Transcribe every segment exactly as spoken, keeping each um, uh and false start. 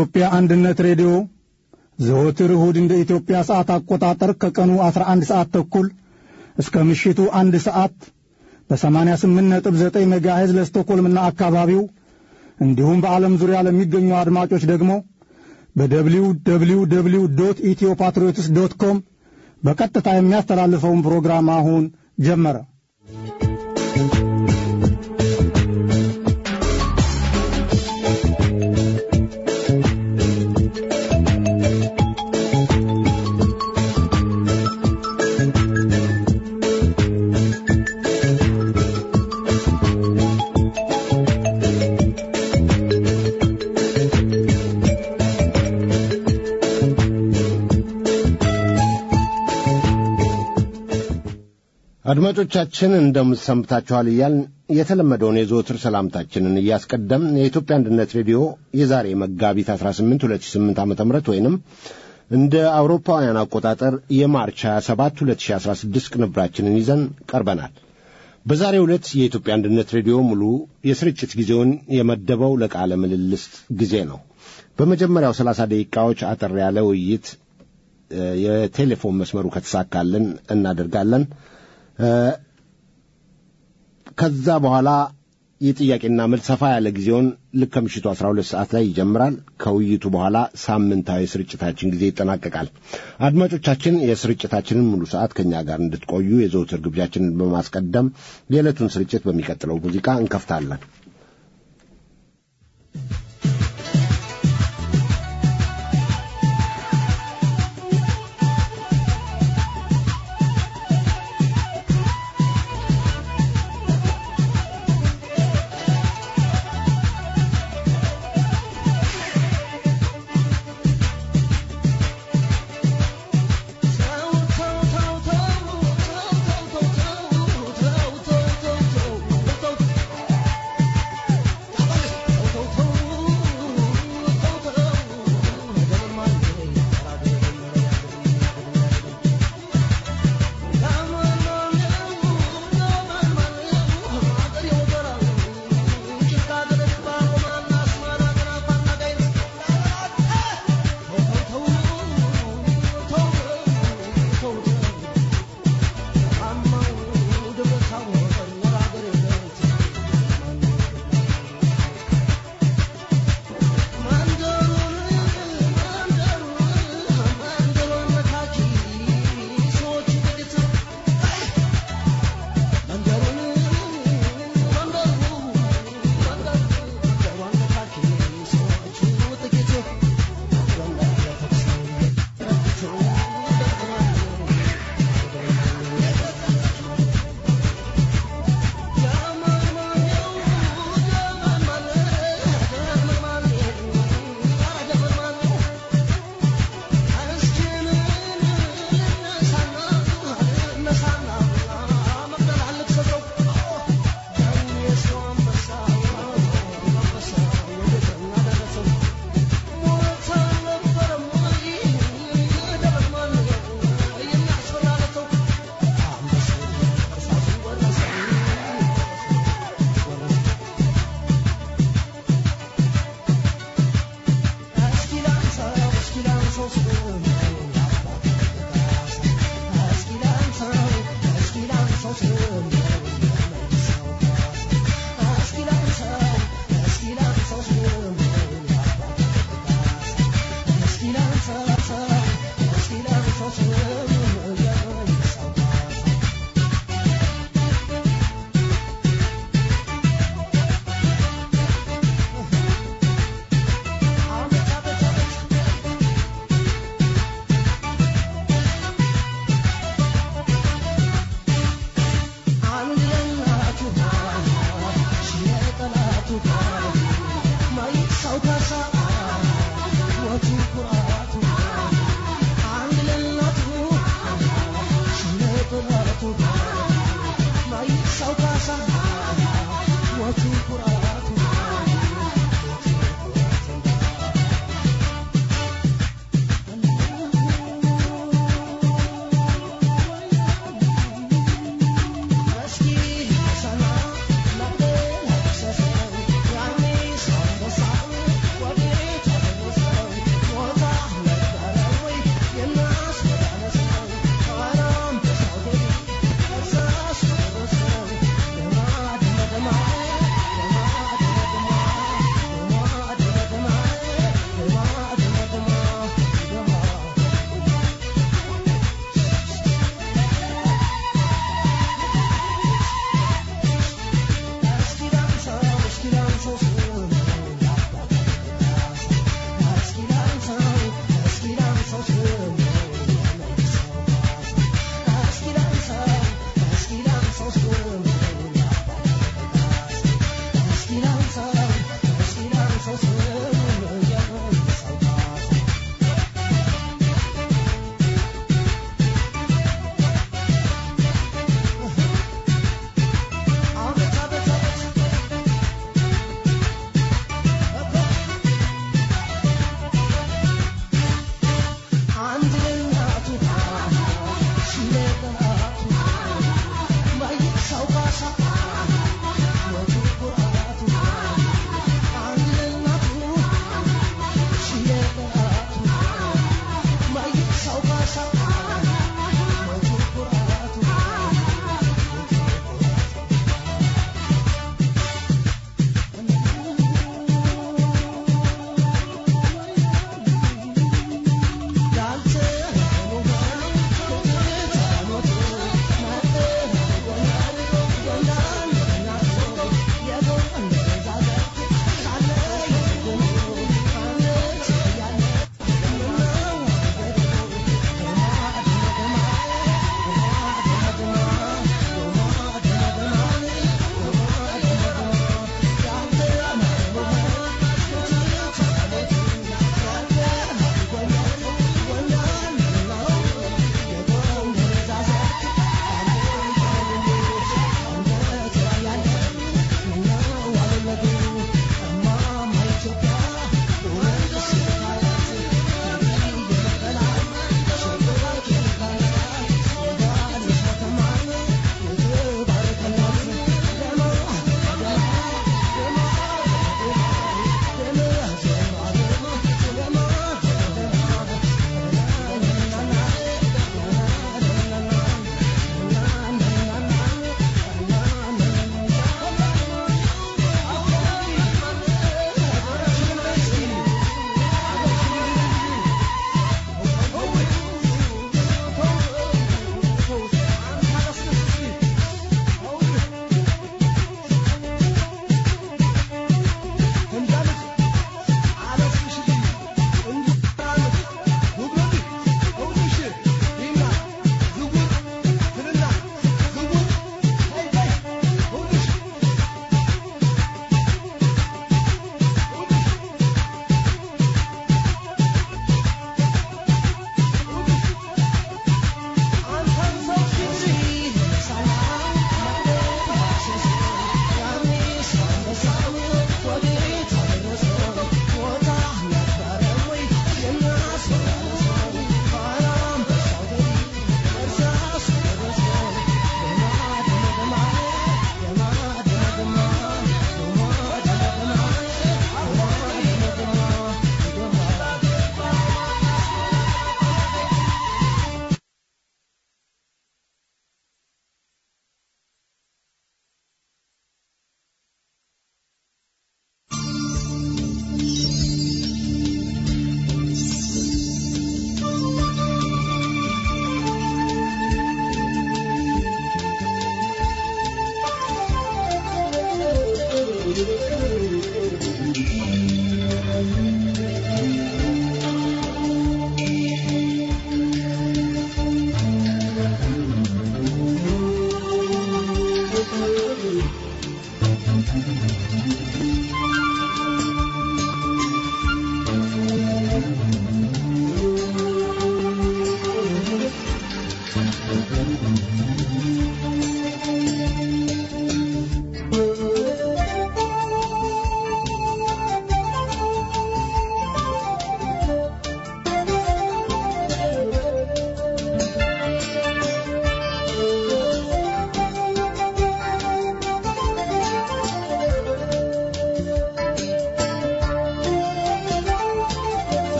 የኢትዮጵያ አንድነት ሬዲዮ ዘወትር እሁድ እንደ ኢትዮጵያ ሰዓት አቆጣጠር ከቀኑ አስራ አንድ ሰዓት ተኩል እስከ ምሽቱ አንድ ሰዓት በ88 ነጥብ ዘጠኝ ሜጋሄርዝ ለስቶኮልምና አካባቢው እንዲሁም በዓለም ዙሪያ ለሚገኙ አድማጮች ደግሞ በደብሊው ደብሊው ደብሊው ዶት ኢትዮፓትሪዮትስ ዶት ኮም በቀጥታ የሚያስተላልፈውን ፕሮግራም አሁን ጀመረ። አድማጮቻችን እንደምትሰምታችኋል ይያል የተለመደውን የዘወትር ሰላምታችንን እያስቀደምን የኢትዮጵያ አንድነት ሬዲዮ የዛሬ መጋቢት አስራ ስምንት ሁለት ሺህ ስምንት ዓመተ ምህረት ወይንም እንደ አውሮፓውያን አቆጣጠር የማርች ሃያ ሰባት ሁለት ሺህ አስራ ስድስት ቅንብራችንን ይዘን ቀርበናል። በዛሬው ዕለት የኢትዮጵያ አንድነት ሬዲዮ ሙሉ የስርጭት ጊዜውን የመደበው ለቃለ ምልልስ ጊዜ ነው። በመጀመሪያው ሰላሳ ደቂቃዎች አጠር ያለ ውይይት የቴሌፎን መስመሩ ከተሳካልን እናደርጋለን። ከዛ በኋላ የጥያቄና መልስ ሰፋ ያለ ጊዜውን ልክ ከምሽቱ አስራ ሁለት ሰዓት ላይ ይጀምራል። ከውይይቱ በኋላ ሳምንታዊ ስርጭታችን ጊዜ ይጠናቀቃል። አድማጮቻችን የስርጭታችንን ሙሉ ሰዓት ከኛ ጋር እንድትቆዩ የዘወትር ግብዣችንን በማስቀደም የዕለቱን ስርጭት በሚቀጥለው ሙዚቃ እንከፍታለን።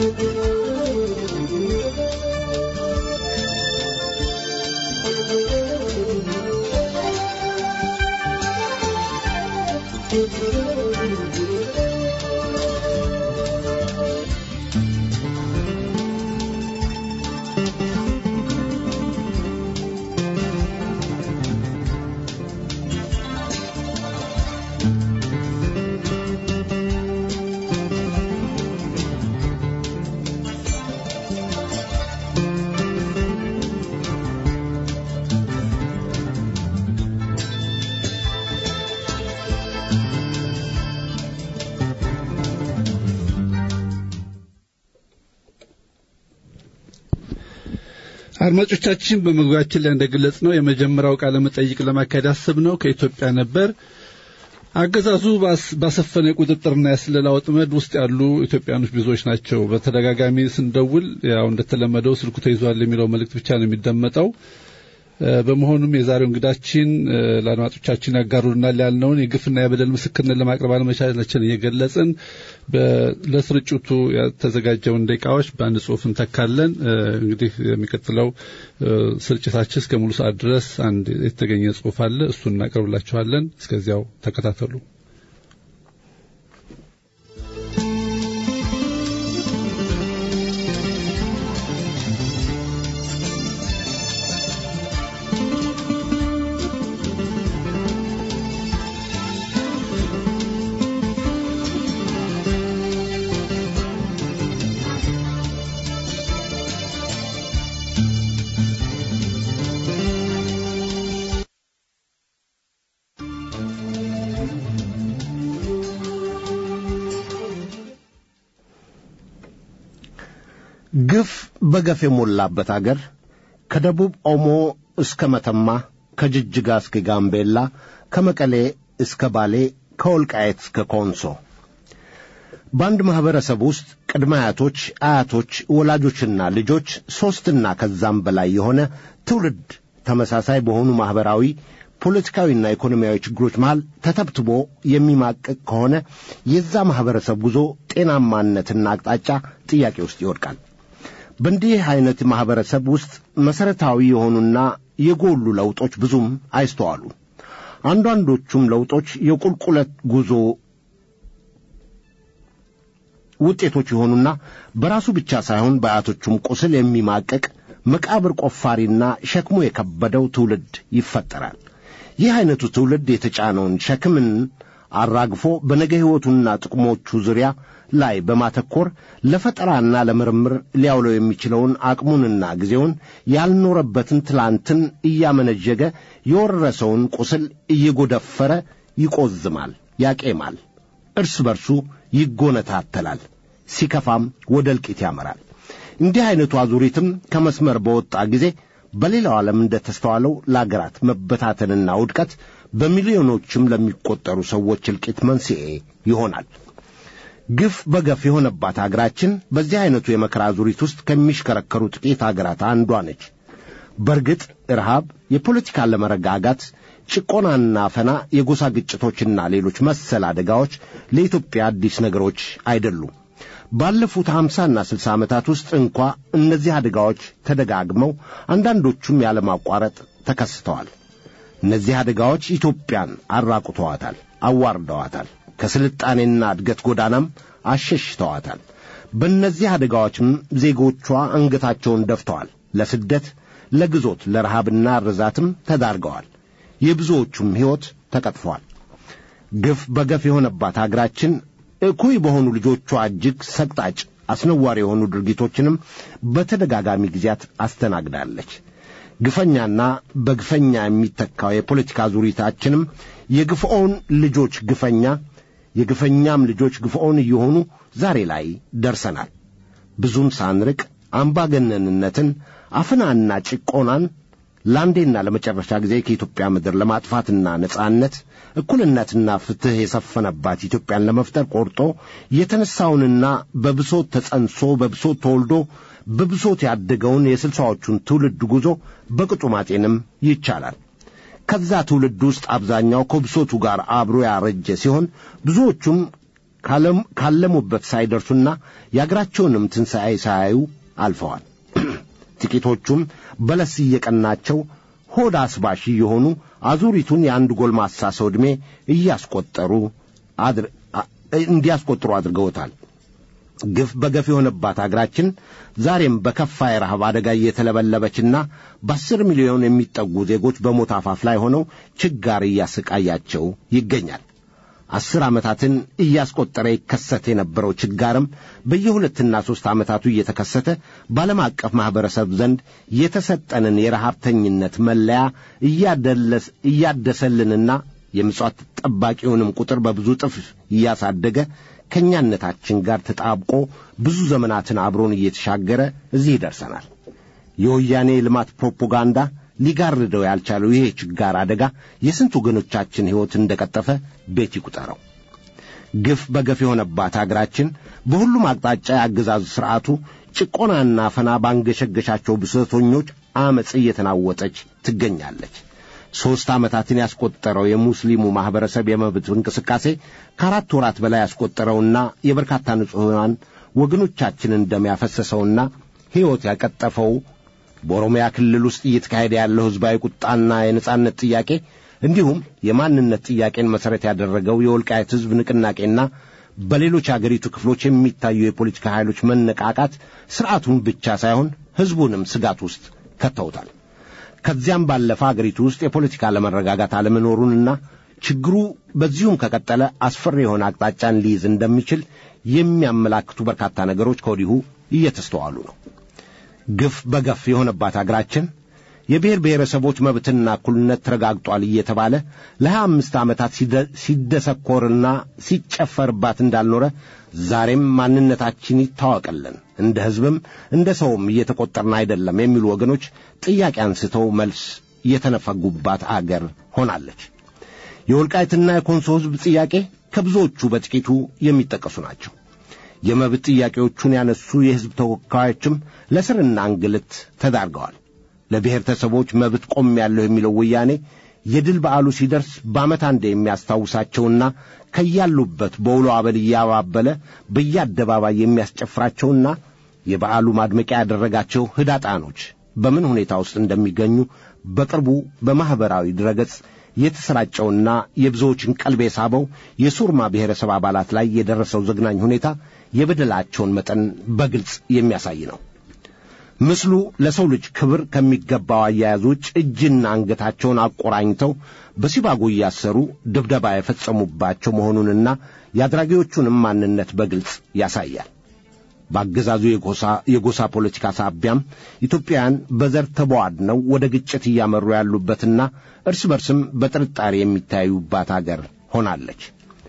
አድማጮቻችን በመግቢያችን ላይ እንደገለጽነው የመጀመሪያው ቃለ መጠይቅ ለማካሄድ አስበነው ከኢትዮጵያ ነበር። አገዛዙ ባሰፈነ ቁጥጥርና የስለላ ወጥመድ ውስጥ ያሉ ኢትዮጵያኖች ብዙዎች ናቸው። በተደጋጋሚ ስንደውል ያው እንደተለመደው ስልኩ ተይዟል የሚለው መልእክት ብቻ ነው የሚደመጠው። በመሆኑም የዛሬው እንግዳችን ለአድማጮቻችን ያጋሩናል ያልነውን የግፍና የበደል ምስክርነት ለማቅረብ አለመቻላችንን እየገለጽን ለስርጭቱ የተዘጋጀውን ደቂቃዎች በአንድ ጽሑፍ እንተካለን። እንግዲህ የሚቀጥለው ስርጭታችን እስከ ሙሉ ሰዓት ድረስ አንድ የተገኘ ጽሑፍ አለ፣ እሱን እናቀርብላችኋለን። እስከዚያው ተከታተሉ። ግፍ በገፍ የሞላበት አገር ከደቡብ ኦሞ እስከ መተማ ከጅጅጋ እስከ ጋምቤላ ከመቀሌ እስከ ባሌ ከወልቃይት እስከ ኮንሶ በአንድ ማህበረሰብ ውስጥ ቅድመ አያቶች፣ አያቶች፣ ወላጆችና ልጆች ሶስትና ከዛም በላይ የሆነ ትውልድ ተመሳሳይ በሆኑ ማህበራዊ ፖለቲካዊና ኢኮኖሚያዊ ችግሮች መሃል ተተብትቦ የሚማቀቅ ከሆነ የዛ ማህበረሰብ ጉዞ ጤናማነትና አቅጣጫ ጥያቄ ውስጥ ይወድቃል። በእንዲህ አይነት ማህበረሰብ ውስጥ መሰረታዊ የሆኑና የጎሉ ለውጦች ብዙም አይስተዋሉ። አንዳንዶቹም ለውጦች የቁልቁለት ጉዞ ውጤቶች የሆኑና በራሱ ብቻ ሳይሆን በአያቶቹም ቁስል የሚማቀቅ መቃብር ቆፋሪና ሸክሙ የከበደው ትውልድ ይፈጠራል። ይህ አይነቱ ትውልድ የተጫነውን ሸክምን አራግፎ በነገ ሕይወቱና ጥቅሞቹ ዙሪያ ላይ በማተኮር ለፈጠራና ለምርምር ሊያውለው የሚችለውን አቅሙንና ጊዜውን ያልኖረበትን ትላንትን እያመነጀገ የወረሰውን ቁስል እየጎደፈረ ይቆዝማል፣ ያቄማል፣ እርስ በርሱ ይጎነታተላል፣ ሲከፋም ወደ እልቂት ያመራል። እንዲህ አይነቱ አዙሪትም ከመስመር በወጣ ጊዜ በሌላው ዓለም እንደተስተዋለው ለአገራት መበታተንና ውድቀት በሚሊዮኖችም ለሚቆጠሩ ሰዎች እልቂት መንስኤ ይሆናል። ግፍ በገፍ የሆነባት አገራችን በዚህ አይነቱ የመከራ ዙሪት ውስጥ ከሚሽከረከሩ ጥቂት አገራት አንዷ ነች። በርግጥ ረሃብ፣ የፖለቲካ ለመረጋጋት፣ ጭቆናና አፈና፣ የጎሳ ግጭቶችና ሌሎች መሰል አደጋዎች ለኢትዮጵያ አዲስ ነገሮች አይደሉም። ባለፉት ሀምሳና ስልሳ ዓመታት ውስጥ እንኳ እነዚህ አደጋዎች ተደጋግመው አንዳንዶቹም ያለማቋረጥ ተከስተዋል። እነዚህ አደጋዎች ኢትዮጵያን አራቁተዋታል፣ አዋርደዋታል፣ ከስልጣኔና እድገት ጎዳናም አሸሽተዋታል። በእነዚህ አደጋዎችም ዜጎቿ አንገታቸውን ደፍተዋል፣ ለስደት፣ ለግዞት፣ ለረሃብና ርዛትም ተዳርገዋል። የብዙዎቹም ሕይወት ተቀጥፏል። ግፍ በገፍ የሆነባት አገራችን እኩይ በሆኑ ልጆቿ እጅግ ሰቅጣጭ አስነዋሪ የሆኑ ድርጊቶችንም በተደጋጋሚ ጊዜያት አስተናግዳለች። ግፈኛና በግፈኛ የሚተካው የፖለቲካ ዙሪታችንም የግፍኦን ልጆች ግፈኛ፣ የግፈኛም ልጆች ግፍኦን እየሆኑ ዛሬ ላይ ደርሰናል። ብዙም ሳንርቅ አምባገነንነትን፣ አፍናና ጭቆናን ለአንዴና ለመጨረሻ ጊዜ ከኢትዮጵያ ምድር ለማጥፋትና ነጻነት፣ እኩልነትና ፍትህ የሰፈነባት ኢትዮጵያን ለመፍጠር ቆርጦ የተነሳውንና በብሶት ተጸንሶ በብሶት ተወልዶ በብሶት ያደገውን የስልሳዎቹን ትውልድ ጉዞ በቅጡ ማጤንም ይቻላል። ከዛ ትውልድ ውስጥ አብዛኛው ከብሶቱ ጋር አብሮ ያረጀ ሲሆን ብዙዎቹም ካለሙበት ሳይደርሱና የአገራቸውንም ትንሣኤ ሳያዩ አልፈዋል። ጥቂቶቹም በለስ እየቀናቸው ሆድ አስባሽ የሆኑ አዙሪቱን የአንድ ጎልማሳ ሰው ዕድሜ እያስቆጠሩ እንዲያስቆጥሩ አድርገውታል። ግፍ በገፍ የሆነባት አገራችን ዛሬም በከፋ የረሃብ አደጋ እየተለበለበችና በአስር ሚሊዮን የሚጠጉ ዜጎች በሞት አፋፍ ላይ ሆነው ችጋር እያሰቃያቸው ይገኛል። አስር ዓመታትን እያስቆጠረ ይከሰት የነበረው ችጋርም በየሁለትና ሦስት ዓመታቱ እየተከሰተ በዓለም አቀፍ ማኅበረሰብ ዘንድ የተሰጠንን የረሃብተኝነት መለያ እያደለስ እያደሰልንና የምጽዋት ጠባቂውንም ቁጥር በብዙ ጥፍ እያሳደገ ከኛነታችን ጋር ተጣብቆ ብዙ ዘመናትን አብሮን እየተሻገረ እዚህ ደርሰናል። የወያኔ ልማት ፕሮፓጋንዳ ሊጋርደው ያልቻለው ይሄ ችጋር አደጋ የስንት ወገኖቻችን ሕይወት እንደቀጠፈ ቤት ይቁጠረው። ግፍ በገፍ የሆነባት አገራችን በሁሉም አቅጣጫ ያገዛዙ ሥርዓቱ ጭቆናና ፈና ባንገሸገሻቸው ብሶተኞች አመጽ እየተናወጠች ትገኛለች። ሦስት ዓመታትን ያስቆጠረው የሙስሊሙ ማኅበረሰብ የመብት እንቅስቃሴ ከአራት ወራት በላይ ያስቆጠረውና የበርካታ ንጹሐን ወገኖቻችንን ደም ያፈሰሰውና ሕይወት ያቀጠፈው በኦሮሚያ ክልል ውስጥ እየተካሄደ ያለው ሕዝባዊ ቁጣና የነጻነት ጥያቄ እንዲሁም የማንነት ጥያቄን መሠረት ያደረገው የወልቃይት ሕዝብ ንቅናቄና በሌሎች አገሪቱ ክፍሎች የሚታዩ የፖለቲካ ኃይሎች መነቃቃት ሥርዓቱን ብቻ ሳይሆን ሕዝቡንም ስጋት ውስጥ ከተውታል። ከዚያም ባለፈ አገሪቱ ውስጥ የፖለቲካ ለመረጋጋት አለመኖሩንና ችግሩ በዚሁም ከቀጠለ አስፈሪ የሆነ አቅጣጫን ሊይዝ እንደሚችል የሚያመላክቱ በርካታ ነገሮች ከወዲሁ እየተስተዋሉ ነው። ግፍ በገፍ የሆነባት አገራችን የብሔር ብሔረሰቦች መብትና እኩልነት ተረጋግጧል እየተባለ ለሀያ አምስት ዓመታት ሲደሰኮርና ሲጨፈርባት እንዳልኖረ ዛሬም ማንነታችን ይታወቀልን እንደ ሕዝብም እንደ ሰውም እየተቆጠርን አይደለም የሚሉ ወገኖች ጥያቄ አንስተው መልስ የተነፈጉባት አገር ሆናለች። የወልቃይትና የኮንሶ ሕዝብ ጥያቄ ከብዙዎቹ በጥቂቱ የሚጠቀሱ ናቸው። የመብት ጥያቄዎቹን ያነሱ የሕዝብ ተወካዮችም ለስርና እንግልት ተዳርገዋል። ለብሔረሰቦች መብት ቆም ያለው የሚለው ወያኔ የድል በዓሉ ሲደርስ በዓመት አንዴ የሚያስታውሳቸውና ከያሉበት በውሎ አበል እያባበለ በየአደባባይ የሚያስጨፍራቸውና የበዓሉ ማድመቂያ ያደረጋቸው ህዳጣኖች በምን ሁኔታ ውስጥ እንደሚገኙ በቅርቡ በማኅበራዊ ድረገጽ የተሰራጨውና የብዙዎችን ቀልብ የሳበው የሱርማ ብሔረሰብ አባላት ላይ የደረሰው ዘግናኝ ሁኔታ የበደላቸውን መጠን በግልጽ የሚያሳይ ነው። ምስሉ ለሰው ልጅ ክብር ከሚገባው አያያዝ ውጭ እጅና አንገታቸውን አቆራኝተው በሲባጎ እያሰሩ ድብደባ የፈጸሙባቸው መሆኑንና የአድራጊዎቹንም ማንነት በግልጽ ያሳያል። በአገዛዙ የጎሳ የጎሳ ፖለቲካ ሳቢያም ኢትዮጵያውያን በዘር ተቧድነው ወደ ግጭት እያመሩ ያሉበትና እርስ በርስም በጥርጣሬ የሚታዩባት አገር ሆናለች።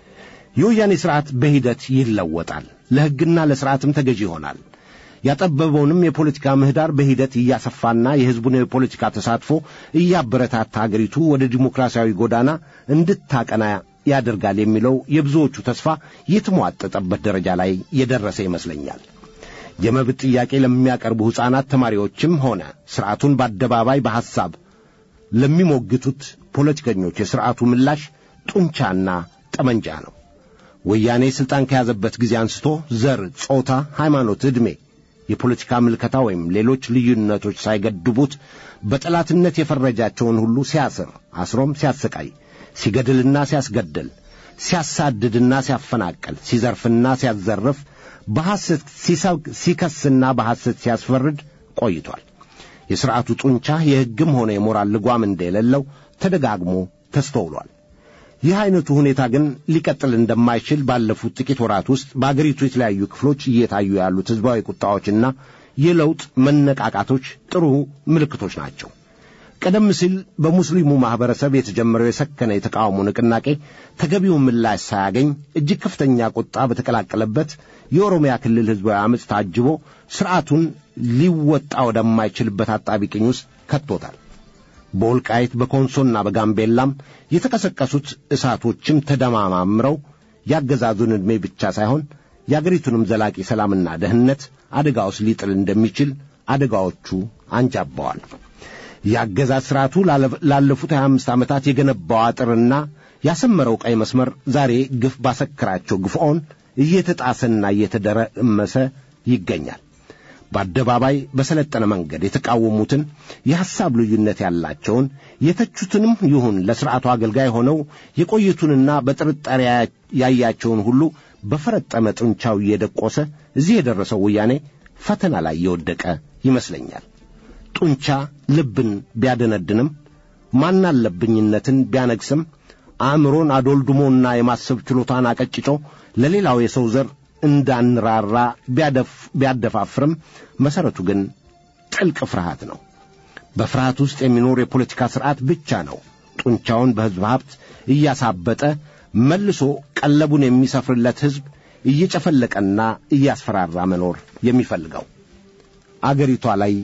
የወያኔ ሥርዓት በሂደት ይለወጣል፣ ለሕግና ለሥርዓትም ተገዢ ይሆናል። ያጠበበውንም የፖለቲካ ምህዳር በሂደት እያሰፋና የሕዝቡን የፖለቲካ ተሳትፎ እያበረታታ አገሪቱ ወደ ዲሞክራሲያዊ ጎዳና እንድታቀና ያደርጋል የሚለው የብዙዎቹ ተስፋ የተሟጠጠበት ደረጃ ላይ የደረሰ ይመስለኛል። የመብት ጥያቄ ለሚያቀርቡ ሕፃናት ተማሪዎችም ሆነ ሥርዓቱን በአደባባይ በሐሳብ ለሚሞግቱት ፖለቲከኞች የሥርዓቱ ምላሽ ጡንቻና ጠመንጃ ነው። ወያኔ ሥልጣን ከያዘበት ጊዜ አንስቶ ዘር፣ ጾታ፣ ሃይማኖት፣ ዕድሜ፣ የፖለቲካ ምልከታ ወይም ሌሎች ልዩነቶች ሳይገድቡት በጠላትነት የፈረጃቸውን ሁሉ ሲያስር፣ አስሮም ሲያሰቃይ፣ ሲገድልና ሲያስገድል፣ ሲያሳድድና ሲያፈናቅል፣ ሲዘርፍና ሲያዘርፍ፣ በሐሰት ሲከስና በሐሰት ሲያስፈርድ ቆይቷል። የሥርዓቱ ጡንቻ የሕግም ሆነ የሞራል ልጓም እንደሌለው ተደጋግሞ ተስተውሏል። ይህ አይነቱ ሁኔታ ግን ሊቀጥል እንደማይችል ባለፉት ጥቂት ወራት ውስጥ በአገሪቱ የተለያዩ ክፍሎች እየታዩ ያሉት ሕዝባዊ ቁጣዎችና የለውጥ መነቃቃቶች ጥሩ ምልክቶች ናቸው። ቀደም ሲል በሙስሊሙ ማኅበረሰብ የተጀመረው የሰከነ የተቃውሞ ንቅናቄ ተገቢውን ምላሽ ሳያገኝ እጅግ ከፍተኛ ቁጣ በተቀላቀለበት የኦሮሚያ ክልል ሕዝባዊ ዓመፅ ታጅቦ ሥርዓቱን ሊወጣ ወደማይችልበት አጣቢቅኝ ውስጥ ከቶታል። በወልቃይት በኮንሶና በጋምቤላም የተቀሰቀሱት እሳቶችም ተደማማምረው ያገዛዙን ዕድሜ ብቻ ሳይሆን የአገሪቱንም ዘላቂ ሰላምና ደህንነት አደጋ ውስጥ ሊጥል እንደሚችል አደጋዎቹ አንጃበዋል። የአገዛዝ ሥርዓቱ ላለፉት ሀያ አምስት ዓመታት የገነባው አጥርና ያሰመረው ቀይ መስመር ዛሬ ግፍ ባሰከራቸው ግፍዖን እየተጣሰና እየተደረመሰ ይገኛል። በአደባባይ በሰለጠነ መንገድ የተቃወሙትን የሐሳብ ልዩነት ያላቸውን የተቹትንም ይሁን ለሥርዓቱ አገልጋይ ሆነው የቆዩትንና በጥርጣሬ ያያቸውን ሁሉ በፈረጠመ ጡንቻው እየደቆሰ እዚህ የደረሰው ወያኔ ፈተና ላይ የወደቀ ይመስለኛል። ጡንቻ ልብን ቢያደነድንም ማናለብኝነትን ቢያነግስም አእምሮን አዶልድሞና የማሰብ ችሎታን አቀጭጮ ለሌላው የሰው ዘር እንዳንራራ ቢያደፋፍርም መሰረቱ ግን ጥልቅ ፍርሃት ነው። በፍርሃት ውስጥ የሚኖር የፖለቲካ ሥርዓት ብቻ ነው ጡንቻውን በሕዝብ ሀብት እያሳበጠ መልሶ ቀለቡን የሚሰፍርለት ሕዝብ እየጨፈለቀና እያስፈራራ መኖር የሚፈልገው። አገሪቷ ላይ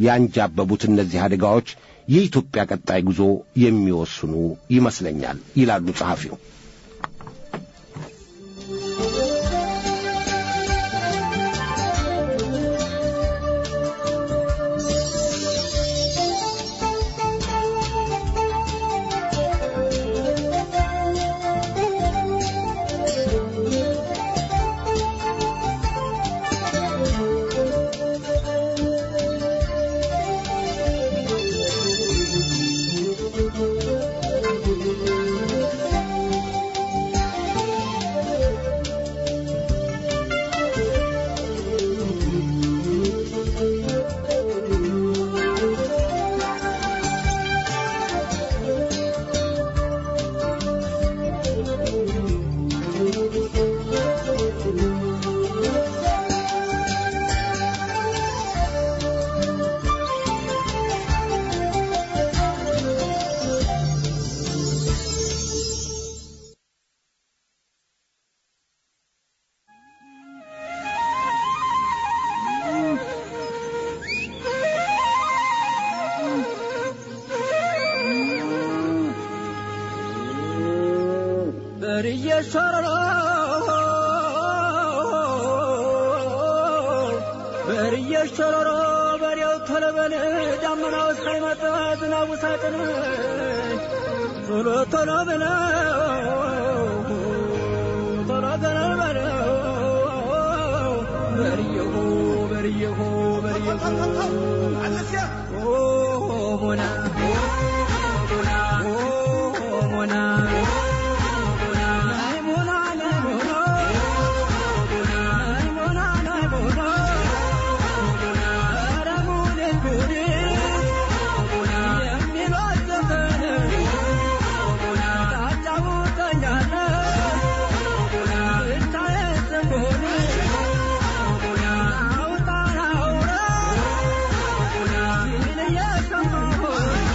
ያንጃበቡት እነዚህ አደጋዎች የኢትዮጵያ ቀጣይ ጉዞ የሚወስኑ ይመስለኛል ይላሉ ጸሐፊው። Oh,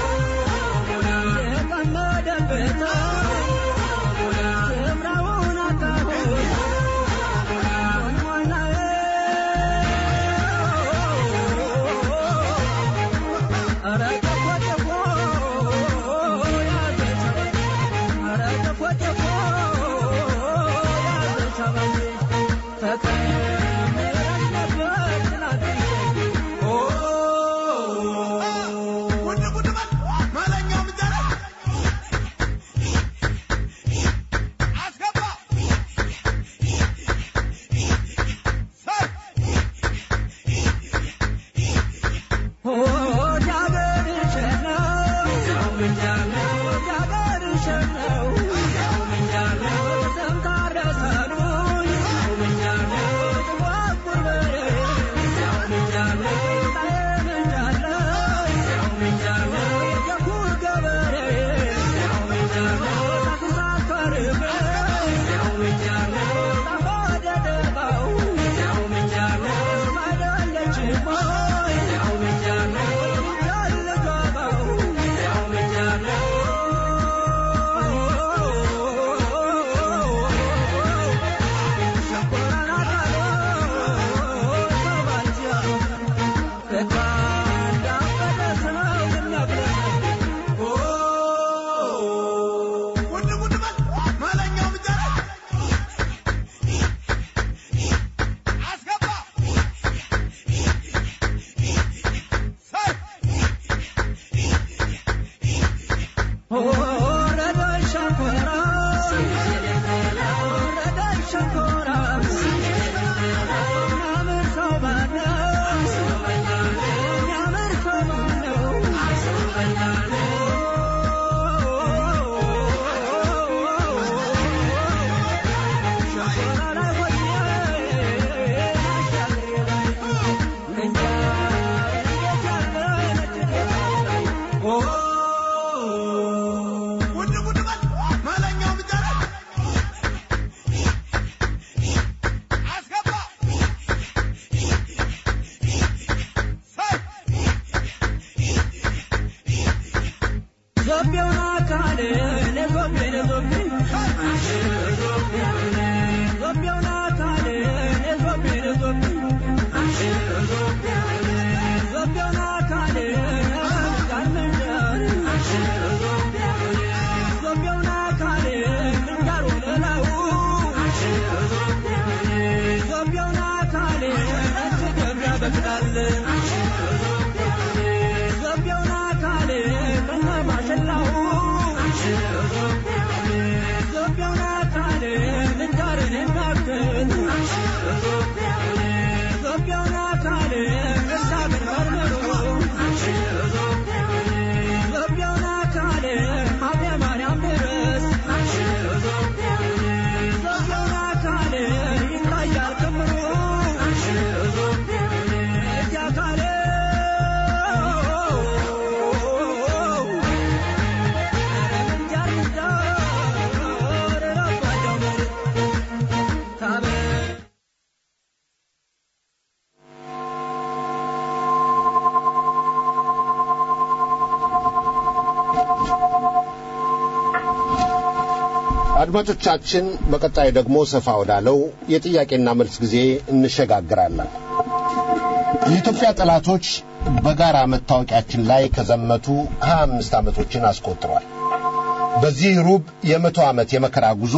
አድማጮቻችን በቀጣይ ደግሞ ሰፋ ወዳለው የጥያቄና መልስ ጊዜ እንሸጋግራለን። የኢትዮጵያ ጠላቶች በጋራ መታወቂያችን ላይ ከዘመቱ ሀያ አምስት ዓመቶችን አስቆጥሯል። በዚህ ሩብ የመቶ ዓመት የመከራ ጉዞ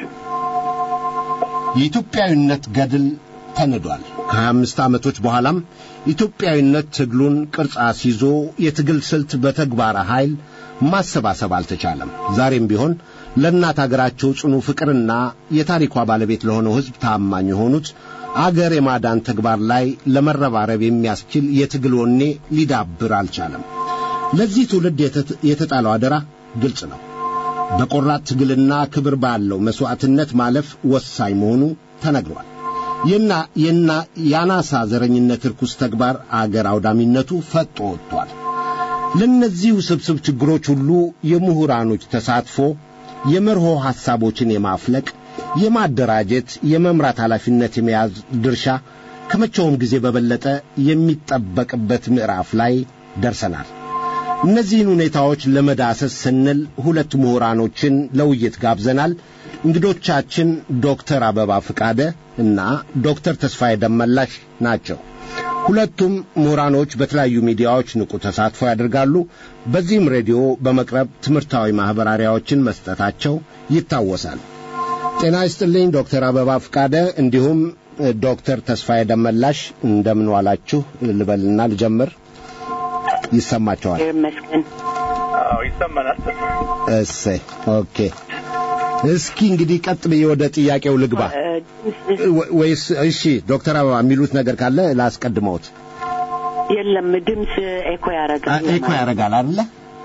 የኢትዮጵያዊነት ገድል ተንዷል። ከሀያ አምስት ዓመቶች በኋላም ኢትዮጵያዊነት ትግሉን ቅርጽ አስይዞ የትግል ስልት በተግባር ኃይል ማሰባሰብ አልተቻለም። ዛሬም ቢሆን ለእናት አገራቸው ጽኑ ፍቅርና የታሪኳ ባለቤት ለሆነው ሕዝብ ታማኝ የሆኑት አገር የማዳን ተግባር ላይ ለመረባረብ የሚያስችል የትግል ወኔ ሊዳብር አልቻለም። ለዚህ ትውልድ የተጣለው አደራ ግልጽ ነው። በቆራጥ ትግልና ክብር ባለው መስዋዕትነት ማለፍ ወሳኝ መሆኑ ተነግሯል። የና የና ያናሳ ዘረኝነት ርኩስ ተግባር አገር አውዳሚነቱ ፈጦ ወጥቷል። ለነዚህ ውስብስብ ችግሮች ሁሉ የምሁራኖች ተሳትፎ የመርሆ ሐሳቦችን የማፍለቅ የማደራጀት የመምራት ኃላፊነት የመያዝ ድርሻ ከመቼውም ጊዜ በበለጠ የሚጠበቅበት ምዕራፍ ላይ ደርሰናል። እነዚህን ሁኔታዎች ለመዳሰስ ስንል ሁለት ምሁራኖችን ለውይይት ጋብዘናል። እንግዶቻችን ዶክተር አበባ ፍቃደ እና ዶክተር ተስፋዬ ደመላሽ ናቸው። ሁለቱም ምሁራኖች በተለያዩ ሚዲያዎች ንቁ ተሳትፎ ያደርጋሉ። በዚህም ሬዲዮ በመቅረብ ትምህርታዊ ማህበራሪያዎችን መስጠታቸው ይታወሳል። ጤና ይስጥልኝ ዶክተር አበባ ፍቃደ እንዲሁም ዶክተር ተስፋዬ ደመላሽ እንደምን ዋላችሁ ልበልና ልጀምር። ይሰማችኋል? ይመስገን። አዎ ይሰማናል። እሰይ ኦኬ። እስኪ እንግዲህ ቀጥ ብዬ ወደ ጥያቄው ልግባ ወይስ? እሺ ዶክተር አበባ የሚሉት ነገር ካለ ላስቀድመውት። የለም ድምጽ ኤኮ ያረጋል። ኤኮ ያረጋል አይደለ?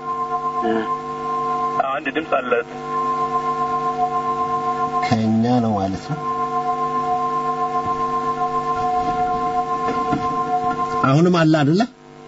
አንድ ድምጽ አለ ከኛ ነው ማለት ነው። አሁንም አለ አይደለ?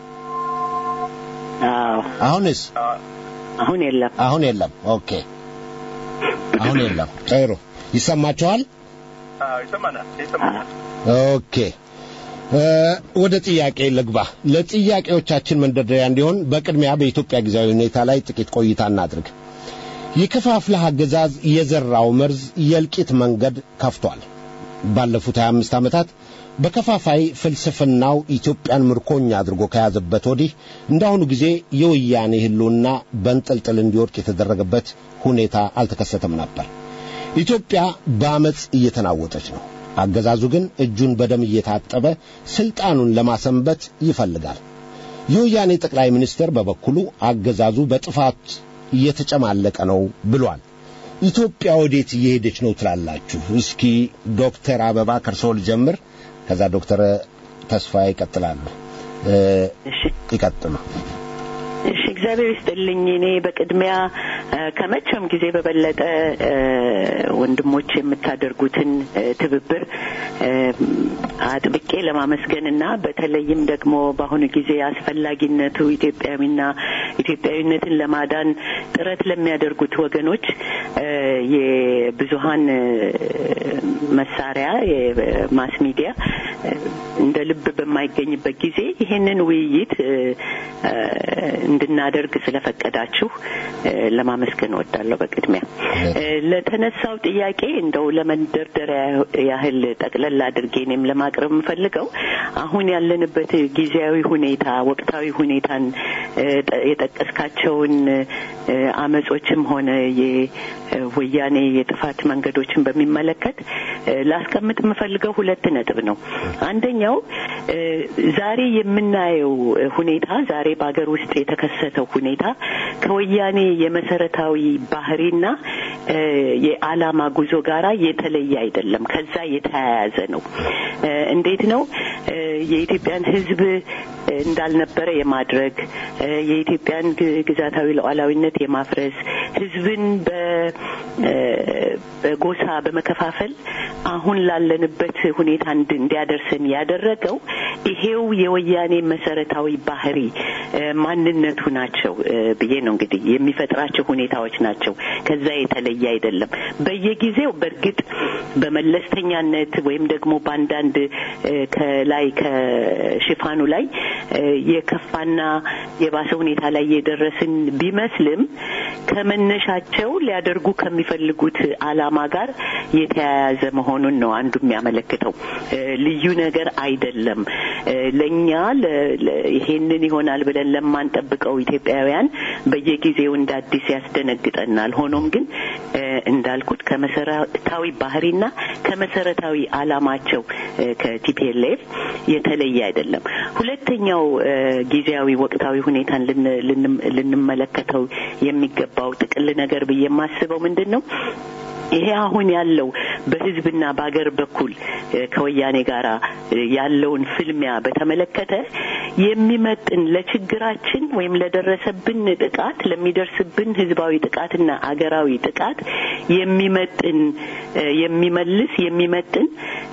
አዎ። አሁንስ? አሁን የለም። አሁን የለም። ኦኬ አሁን የለም። ጥሩ ይሰማችኋል? አዎ ይሰማናል። ይሰማናል። ኦኬ ወደ ጥያቄ ልግባ። ለጥያቄዎቻችን መንደርደሪያ እንዲሆን በቅድሚያ በኢትዮጵያ ጊዜያዊ ሁኔታ ላይ ጥቂት ቆይታ እናድርግ። የከፋፍለህ አገዛዝ የዘራው መርዝ የእልቂት መንገድ ከፍቷል። ባለፉት ሀያ አምስት ዓመታት በከፋፋይ ፍልስፍናው ኢትዮጵያን ምርኮኛ አድርጎ ከያዘበት ወዲህ እንዳሁኑ ጊዜ የወያኔ ህልውና በእንጥልጥል እንዲወድቅ የተደረገበት ሁኔታ አልተከሰተም ነበር። ኢትዮጵያ በአመጽ እየተናወጠች ነው። አገዛዙ ግን እጁን በደም እየታጠበ ስልጣኑን ለማሰንበት ይፈልጋል። የወያኔ ጠቅላይ ሚኒስትር በበኩሉ አገዛዙ በጥፋት እየተጨማለቀ ነው ብሏል። ኢትዮጵያ ወዴት እየሄደች ነው ትላላችሁ? እስኪ ዶክተር አበባ ከርሶል ጀምር፣ ከዛ ዶክተር ተስፋዬ ይቀጥላሉ። እሺ ይቀጥሉ። እሺ እግዚአብሔር ይስጥልኝ። እኔ በቅድሚያ ከመቼም ጊዜ በበለጠ ወንድሞች የምታደርጉትን ትብብር አጥብቄ ለማመስገንና በተለይም ደግሞ በአሁኑ ጊዜ አስፈላጊነቱ ኢትዮጵያዊና ኢትዮጵያዊነትን ለማዳን ጥረት ለሚያደርጉት ወገኖች የብዙሃን መሳሪያ የማስ ሚዲያ እንደ ልብ በማይገኝበት ጊዜ ይሄንን ውይይት እንድናደርግ እንዳደርግ ስለፈቀዳችሁ ለማመስገን እወዳለሁ። በቅድሚያ ለተነሳው ጥያቄ እንደው ለመንደርደሪያ ያህል ጠቅለል አድርጌ እኔም ለማቅረብ የምፈልገው አሁን ያለንበት ጊዜያዊ ሁኔታ ወቅታዊ ሁኔታን የጠቀስካቸውን አመጾችም ሆነ የወያኔ የጥፋት መንገዶችን በሚመለከት ላስቀምጥ የምፈልገው ሁለት ነጥብ ነው። አንደኛው ዛሬ የምናየው ሁኔታ ዛሬ በአገር ውስጥ የተከሰተው ሁኔታ ከወያኔ የመሰረታዊ ባህሪና የዓላማ ጉዞ ጋራ የተለየ አይደለም፣ ከዛ የተያያዘ ነው። እንዴት ነው? የኢትዮጵያን ሕዝብ እንዳልነበረ የማድረግ የኢትዮጵያን ግዛታዊ ሉዓላዊነት የማፍረስ ሕዝብን በጎሳ በመከፋፈል አሁን ላለንበት ሁኔታ እንዲያደርሰን ያደረገው ይሄው የወያኔ መሰረታዊ ባህሪ ማንነቱ ናቸው ብዬ ነው እንግዲህ የሚፈጥራቸው ሁኔታዎች ናቸው። ከዛ የተለየ አይደለም። በየጊዜው በርግጥ በመለስተኛነት ወይም ደግሞ ባንዳንድ ከላይ ከሽፋኑ ላይ የከፋና የባሰ ሁኔታ ላይ የደረስን ቢመስልም ከመነሻቸው ሊያደርጉ ከሚፈልጉት ዓላማ ጋር የተያያዘ መሆኑን ነው አንዱ የሚያመለክተው። ልዩ ነገር አይደለም። ለኛ ይሄንን ይሆናል ብለን ለማንጠብቀው ኢትዮጵያውያን በየጊዜው እንዳዲስ ያስደነግጠናል። ሆኖም ግን እንዳልኩት ከመሰረታዊ ባህሪና ከመሰረታዊ ዓላማቸው ከቲፒኤልኤፍ የተለየ አይደለም። ሁለተኛው ጊዜያዊ ወቅታዊ ሁኔታን ልንመለከተው የሚገባው ጥቅል ነገር ብዬ የማስበው ምንድነው? ይሄ አሁን ያለው በህዝብና በአገር በኩል ከወያኔ ጋራ ያለውን ፍልሚያ በተመለከተ የሚመጥን ለችግራችን ወይም ለደረሰብን ጥቃት ለሚደርስብን ህዝባዊ ጥቃትና አገራዊ ጥቃት የሚመጥን የሚመልስ የሚመጥን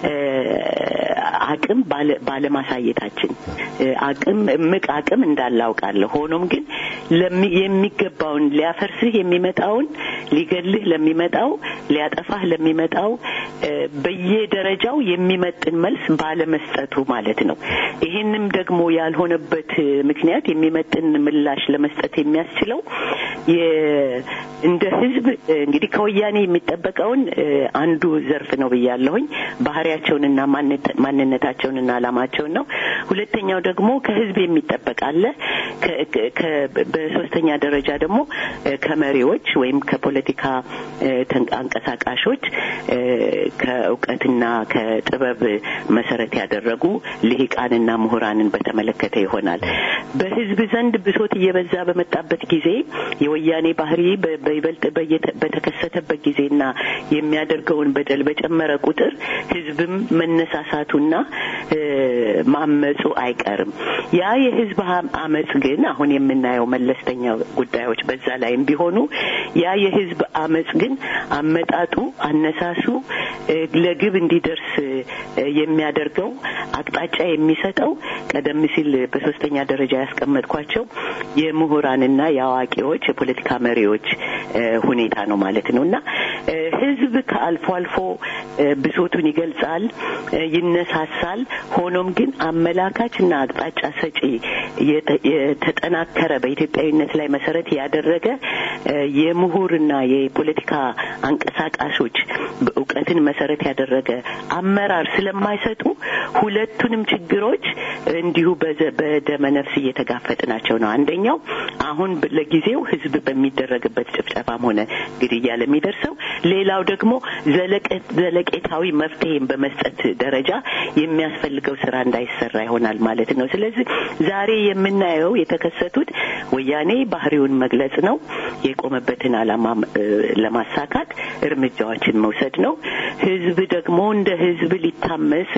አቅም ባለማሳየታችን አቅም ምቅ አቅም እንዳላውቃለሁ። ሆኖም ግን የሚገባውን ሊያፈርስህ የሚመጣውን ሊገልህ ለሚመጣው ሊያጠፋህ ለሚመጣው በየደረጃው የሚመጥን መልስ ባለመስጠቱ ማለት ነው። ይሄንም ደግሞ ያልሆነበት ምክንያት የሚመጥን ምላሽ ለመስጠት የሚያስችለው እንደ ህዝብ እንግዲህ ከወያኔ የሚጠበቀውን አንዱ ዘርፍ ነው ብያለሁኝ፣ ባህሪያቸውንና ማንነታቸውንና ዓላማቸውን ነው። ሁለተኛው ደግሞ ከህዝብ የሚጠበቅ አለ። በሶስተኛ ደረጃ ደግሞ ከመሪዎች ወይም ከፖለቲካ አንቀሳቃሾች ከእውቀትና ከጥበብ መሰረት ያደረጉ ልሂቃንና ምሁራንን በተመለከተ ይሆናል። በህዝብ ዘንድ ብሶት እየበዛ በመጣበት ጊዜ የወያኔ ባህሪ በይበልጥ በተከሰተበት ጊዜና የሚያደርገውን በደል በጨመረ ቁጥር ህዝብም መነሳሳቱና ማመጹ አይቀርም። ያ የህዝብ አመጽ ግን አሁን የምናየው መለስተኛ ጉዳዮች በዛ ላይም ቢሆኑ ያ የህዝብ አመጽ ግን አመጣጡ አነሳሱ ለግብ እንዲደርስ የሚያደርገው አቅጣጫ የሚሰጠው ቀደም ሲል በሶስተኛ ደረጃ ያስቀመጥኳቸው የምሁራንና የአዋቂዎች የፖለቲካ መሪዎች ሁኔታ ነው ማለት ነውና ህዝብ ከአልፎ አልፎ ብሶቱን ይገልጻል፣ ይነሳሳል። ሆኖም ግን አመላካችና አቅጣጫ ሰጪ የተጠናከረ በኢትዮጵያዊነት ላይ መሰረት ያደረገ የምሁርና የፖለቲካ አንቀሳቃሾች በእውቀትን መሰረት ያደረገ አመራር ስለማይሰጡ ሁለቱንም ችግሮች እንዲሁ በደመ ነፍስ እየተጋፈጥናቸው ነው። አንደኛው አሁን ለጊዜው ህዝብ በሚደረግበት ጭፍጨፋም ሆነ ግድያ ለሚደርሰው፣ ሌላው ደግሞ ዘለቄታዊ መፍትሄን በመስጠት ደረጃ የሚያስፈልገው ስራ እንዳይሰራ ይሆናል ማለት ነው። ስለዚህ ዛሬ የምናየው የተከሰቱት ወያኔ ባህሪውን መግለጽ ነው፣ የቆመበትን ዓላማ ለማሳካት እርምጃዎችን መውሰድ ነው። ህዝብ ደግሞ እንደ ህዝብ ሊታመስ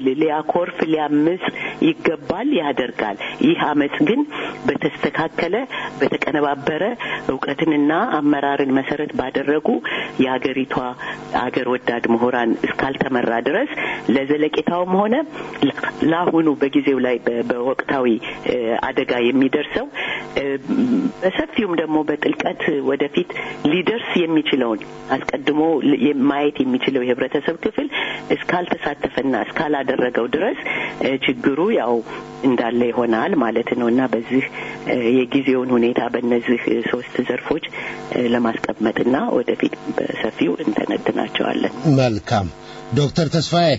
ሊያኮርፍ ሊያምጽ ይገባል፣ ያደርጋል። ይህ አመጽ ግን በተስተካከለ በተቀነባበረ ዕውቀትንና አመራርን መሰረት ባደረጉ የሀገሪቷ አገር ወዳድ ምሁራን እስካልተመራ ድረስ ለዘለቄታውም ሆነ ለአሁኑ በጊዜው ላይ በወቅታዊ አደጋ የሚደርሰው በሰፊውም ደግሞ በጥልቀት ወደፊት ሊደርስ የሚችለውን አስቀድሞ ማየት የሚችለው የህብረተሰብ ክፍል እስካልተሳተፈና እስካላደረገው ድረስ ችግሩ ያው እንዳለ ይሆናል ማለት ነውና በዚህ የጊዜውን ሁኔታ በእነዚህ ሶስት ዘርፎች ለማስቀመጥና ወደፊት በሰፊው እንተነትናቸዋለን። መልካም ዶክተር ተስፋዬ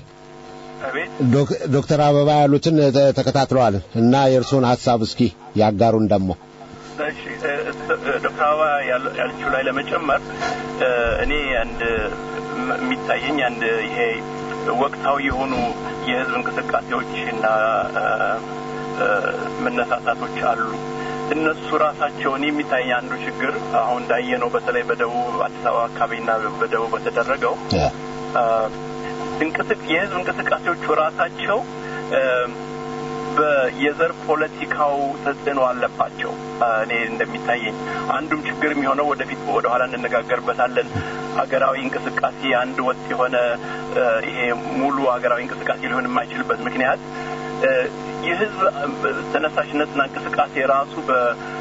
ዶክተር አበባ ያሉትን ተከታትለዋል እና የእርሱን ሐሳብ እስኪ ያጋሩን ደግሞ። እሺ ዶክተር አበባ ያልችው ላይ ለመጨመር እኔ አንድ የሚታየኝ አንድ ይሄ ወቅታዊ የሆኑ የህዝብ እንቅስቃሴዎችና መነሳሳቶች አሉ። እነሱ ራሳቸውን የሚታይ አንዱ ችግር አሁን እንዳየነው በተለይ በደቡብ አዲስ አበባ አካባቢና በደቡብ በተደረገው እንቅስቃሴ የህዝብ እንቅስቃሴዎቹ ራሳቸው በየዘር ፖለቲካው ተጽዕኖ አለባቸው። እኔ እንደሚታየኝ አንዱም ችግር የሚሆነው ወደፊት ወደ ኋላ እንነጋገርበታለን። ሀገራዊ እንቅስቃሴ አንድ ወጥ የሆነ ይሄ ሙሉ ሀገራዊ እንቅስቃሴ ሊሆን የማይችልበት ምክንያት የህዝብ ተነሳሽነትና እንቅስቃሴ ራሱ በ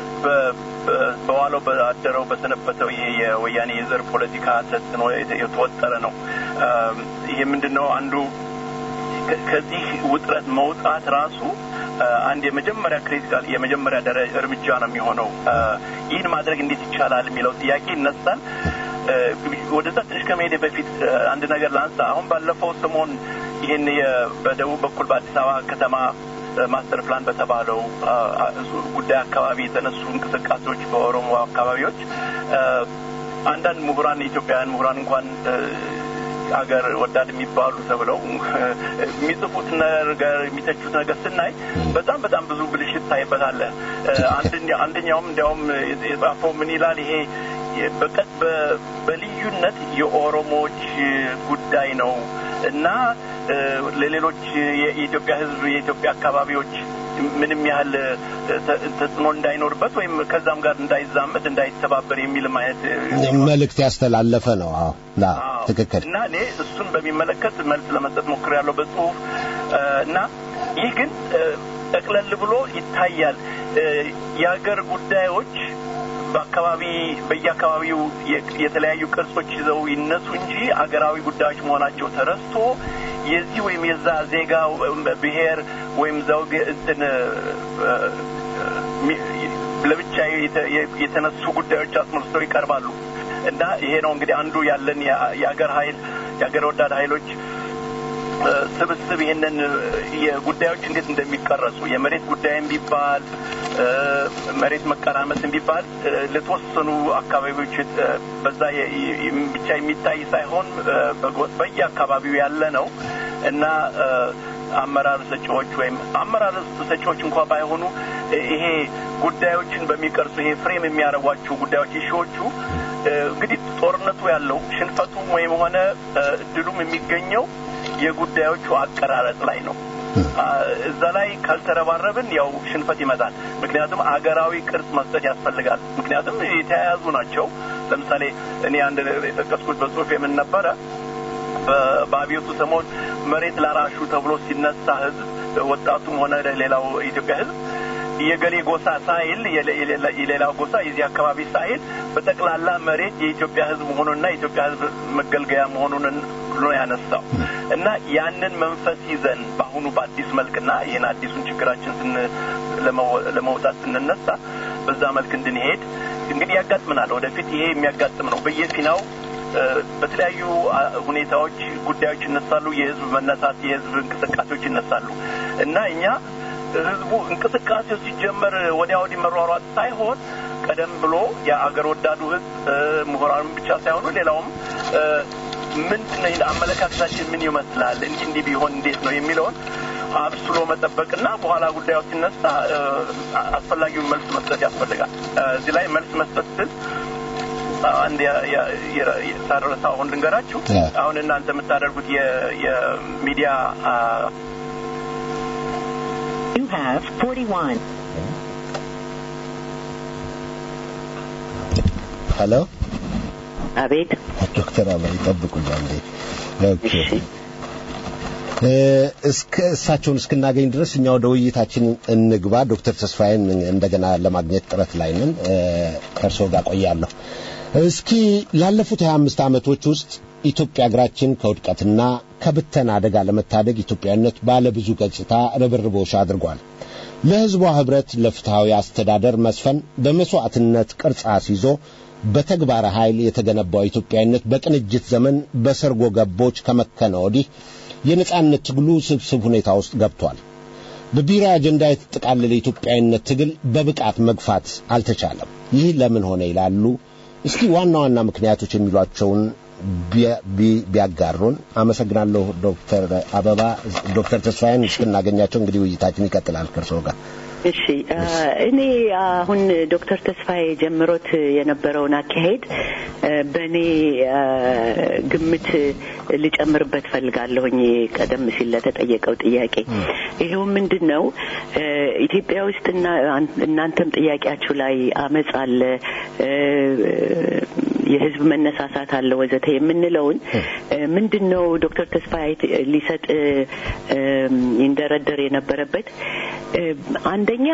በዋለው በአደረው በተነበተው ይሄ የወያኔ የዘር ፖለቲካ ተጽዕኖ የተወጠረ ነው። ይሄ ምንድነው አንዱ ከዚህ ውጥረት መውጣት ራሱ አንድ የመጀመሪያ ክሪቲካል የመጀመሪያ ደረጃ እርምጃ ነው የሚሆነው። ይህን ማድረግ እንዴት ይቻላል የሚለው ጥያቄ ይነሳል። ወደዛ ትንሽ ከመሄድ በፊት አንድ ነገር ላንሳ። አሁን ባለፈው ሰሞን ይሄን በደቡብ በኩል በአዲስ አበባ ከተማ ማስተር ፕላን በተባለው ጉዳይ አካባቢ የተነሱ እንቅስቃሴዎች በኦሮሞ አካባቢዎች አንዳንድ ምሁራን ኢትዮጵያውያን ምሁራን እንኳን አገር ወዳድ የሚባሉ ተብለው የሚጽፉት ነገር የሚተቹት ነገር ስናይ በጣም በጣም ብዙ ብልሽት ታይበታል። አንደኛ አንደኛውም እንዲያውም የጻፈው ምን ይላል ይሄ በቀጥ በልዩነት የኦሮሞዎች ጉዳይ ነው እና ለሌሎች የኢትዮጵያ ህዝብ የኢትዮጵያ አካባቢዎች ምንም ያህል ተጽዕኖ እንዳይኖርበት ወይም ከዛም ጋር እንዳይዛመድ እንዳይተባበር የሚል ማለት መልእክት ያስተላለፈ ነው። አዎ ላ ትክክል እና እኔ እሱን በሚመለከት መልስ ለመስጠት ሞክሬያለሁ በጽሁፍ እና ይህ ግን ጠቅለል ብሎ ይታያል። የሀገር ጉዳዮች በአካባቢ በየአካባቢው የተለያዩ ቅርጾች ይዘው ይነሱ እንጂ አገራዊ ጉዳዮች መሆናቸው ተረስቶ የዚህ ወይም የዛ ዜጋ ብሔር ወይም ዘውግ እንትን ለብቻ የተነሱ ጉዳዮች አስመልክተው ይቀርባሉ እና ይሄ ነው እንግዲህ አንዱ ያለን የአገር ኃይል የአገር ወዳድ ኃይሎች ስብስብ ይሄንን የጉዳዮች እንዴት እንደሚቀረጹ የመሬት ጉዳይም ቢባል መሬት መቀራመትም ቢባል ለተወሰኑ አካባቢዎች በዛ ብቻ የሚታይ ሳይሆን በየአካባቢው ያለ ነው እና አመራር ሰጪዎች ወይም አመራር ሰጪዎች እንኳን ባይሆኑ ይሄ ጉዳዮችን በሚቀርጹ ይሄ ፍሬም የሚያረዋቸው ጉዳዮች ኢሹዎቹ እንግዲህ ጦርነቱ ያለው ሽንፈቱም ወይም ሆነ ድሉም የሚገኘው የጉዳዮቹ አቀራረጥ ላይ ነው። እዛ ላይ ካልተረባረብን ያው ሽንፈት ይመጣል። ምክንያቱም አገራዊ ቅርጽ መስጠት ያስፈልጋል። ምክንያቱም የተያያዙ ናቸው። ለምሳሌ እኔ አንድ የተጠቀስኩት በጽሁፍ የምን ነበረ በአብዮቱ ሰሞን መሬት ላራሹ ተብሎ ሲነሳ ህዝብ ወጣቱም ሆነ ሌላው ኢትዮጵያ ህዝብ የገሌ ጎሳ ሳይል የሌላው ጎሳ የዚህ አካባቢ ሳይል በጠቅላላ መሬት የኢትዮጵያ ህዝብ መሆኑንና የኢትዮጵያ ህዝብ መገልገያ መሆኑን ነው ያነሳው እና ያንን መንፈስ ይዘን በአሁኑ በአዲስ መልክና ይሄን አዲሱን ችግራችን ስን ለመውጣት ስንነሳ በዛ መልክ እንድንሄድ እንግዲህ ያጋጥመናል። ወደፊት ይሄ የሚያጋጥም ነው። በየፊናው በተለያዩ ሁኔታዎች ጉዳዮች ይነሳሉ። የህዝብ መነሳት የህዝብ እንቅስቃሴዎች ይነሳሉ እና እኛ ህዝቡ እንቅስቃሴው ሲጀመር ወዲያው ዲመሯሯጥ ሳይሆን ቀደም ብሎ የአገር ወዳዱ ህዝብ ምሁራኑም ብቻ ሳይሆኑ ሌላውም ምንድነው አመለካከታችን ምን ይመስላል እንዴ እንዴ ቢሆን እንዴት ነው የሚለውን አብስሎ መጠበቅና በኋላ ጉዳዩ ሲነሳ አስፈላጊው መልስ መስጠት ያስፈልጋል። እዚህ ላይ መልስ መስጠት አንድ የሳረሳው አሁን ልንገራችሁ። አሁን እናንተ የምታደርጉት የሚዲያ You have forty-one ሄሎ አቤት ዶክተር አበባ ይጠብቁኛል ኦኬ እስከ እሳቸውን እስክናገኝ ድረስ እኛ ወደ ውይይታችን እንግባ ዶክተር ተስፋዬን እንደገና ለማግኘት ጥረት ላይ ነን ከርሶ ጋር ቆያለሁ እስኪ ላለፉት ሃያ አምስት ዓመቶች ውስጥ ኢትዮጵያ ሀገራችን ከውድቀትና ከብተና አደጋ ለመታደግ ኢትዮጵያነት ባለ ብዙ ገጽታ ርብርቦሽ አድርጓል ለህዝቧ ህብረት ለፍትሃዊ አስተዳደር መስፈን በመስዋዕትነት ቅርጽ አስይዞ በተግባር ኃይል የተገነባው ኢትዮጵያነት በቅንጅት ዘመን በሰርጎ ገቦች ከመከነ ወዲህ የነጻነት ትግሉ ስብስብ ሁኔታ ውስጥ ገብቷል በብሔራዊ አጀንዳ የተጠቃለለ ኢትዮጵያዊነት ትግል በብቃት መግፋት አልተቻለም ይህ ለምን ሆነ ይላሉ እስኪ ዋና ዋና ምክንያቶች የሚሏቸውን ቢያጋሩን አመሰግናለሁ ዶክተር አበባ ዶክተር ተስፋዬን እስክናገኛቸው እንግዲህ ውይይታችን ይቀጥላል ከርሶ ጋር እሺ እኔ አሁን ዶክተር ተስፋዬ ጀምሮት የነበረውን አካሄድ በኔ ግምት ልጨምርበት ፈልጋለሁኝ ቀደም ሲል ለተጠየቀው ጥያቄ ይሄው ምንድነው ኢትዮጵያ ውስጥና እናንተም ጥያቄያችሁ ላይ አመጽ አለ የህዝብ መነሳሳት አለ ወዘተ የምንለውን ምንድነው ዶክተር ተስፋዬ ሊሰጥ ይንደረደር የነበረበት አንደኛ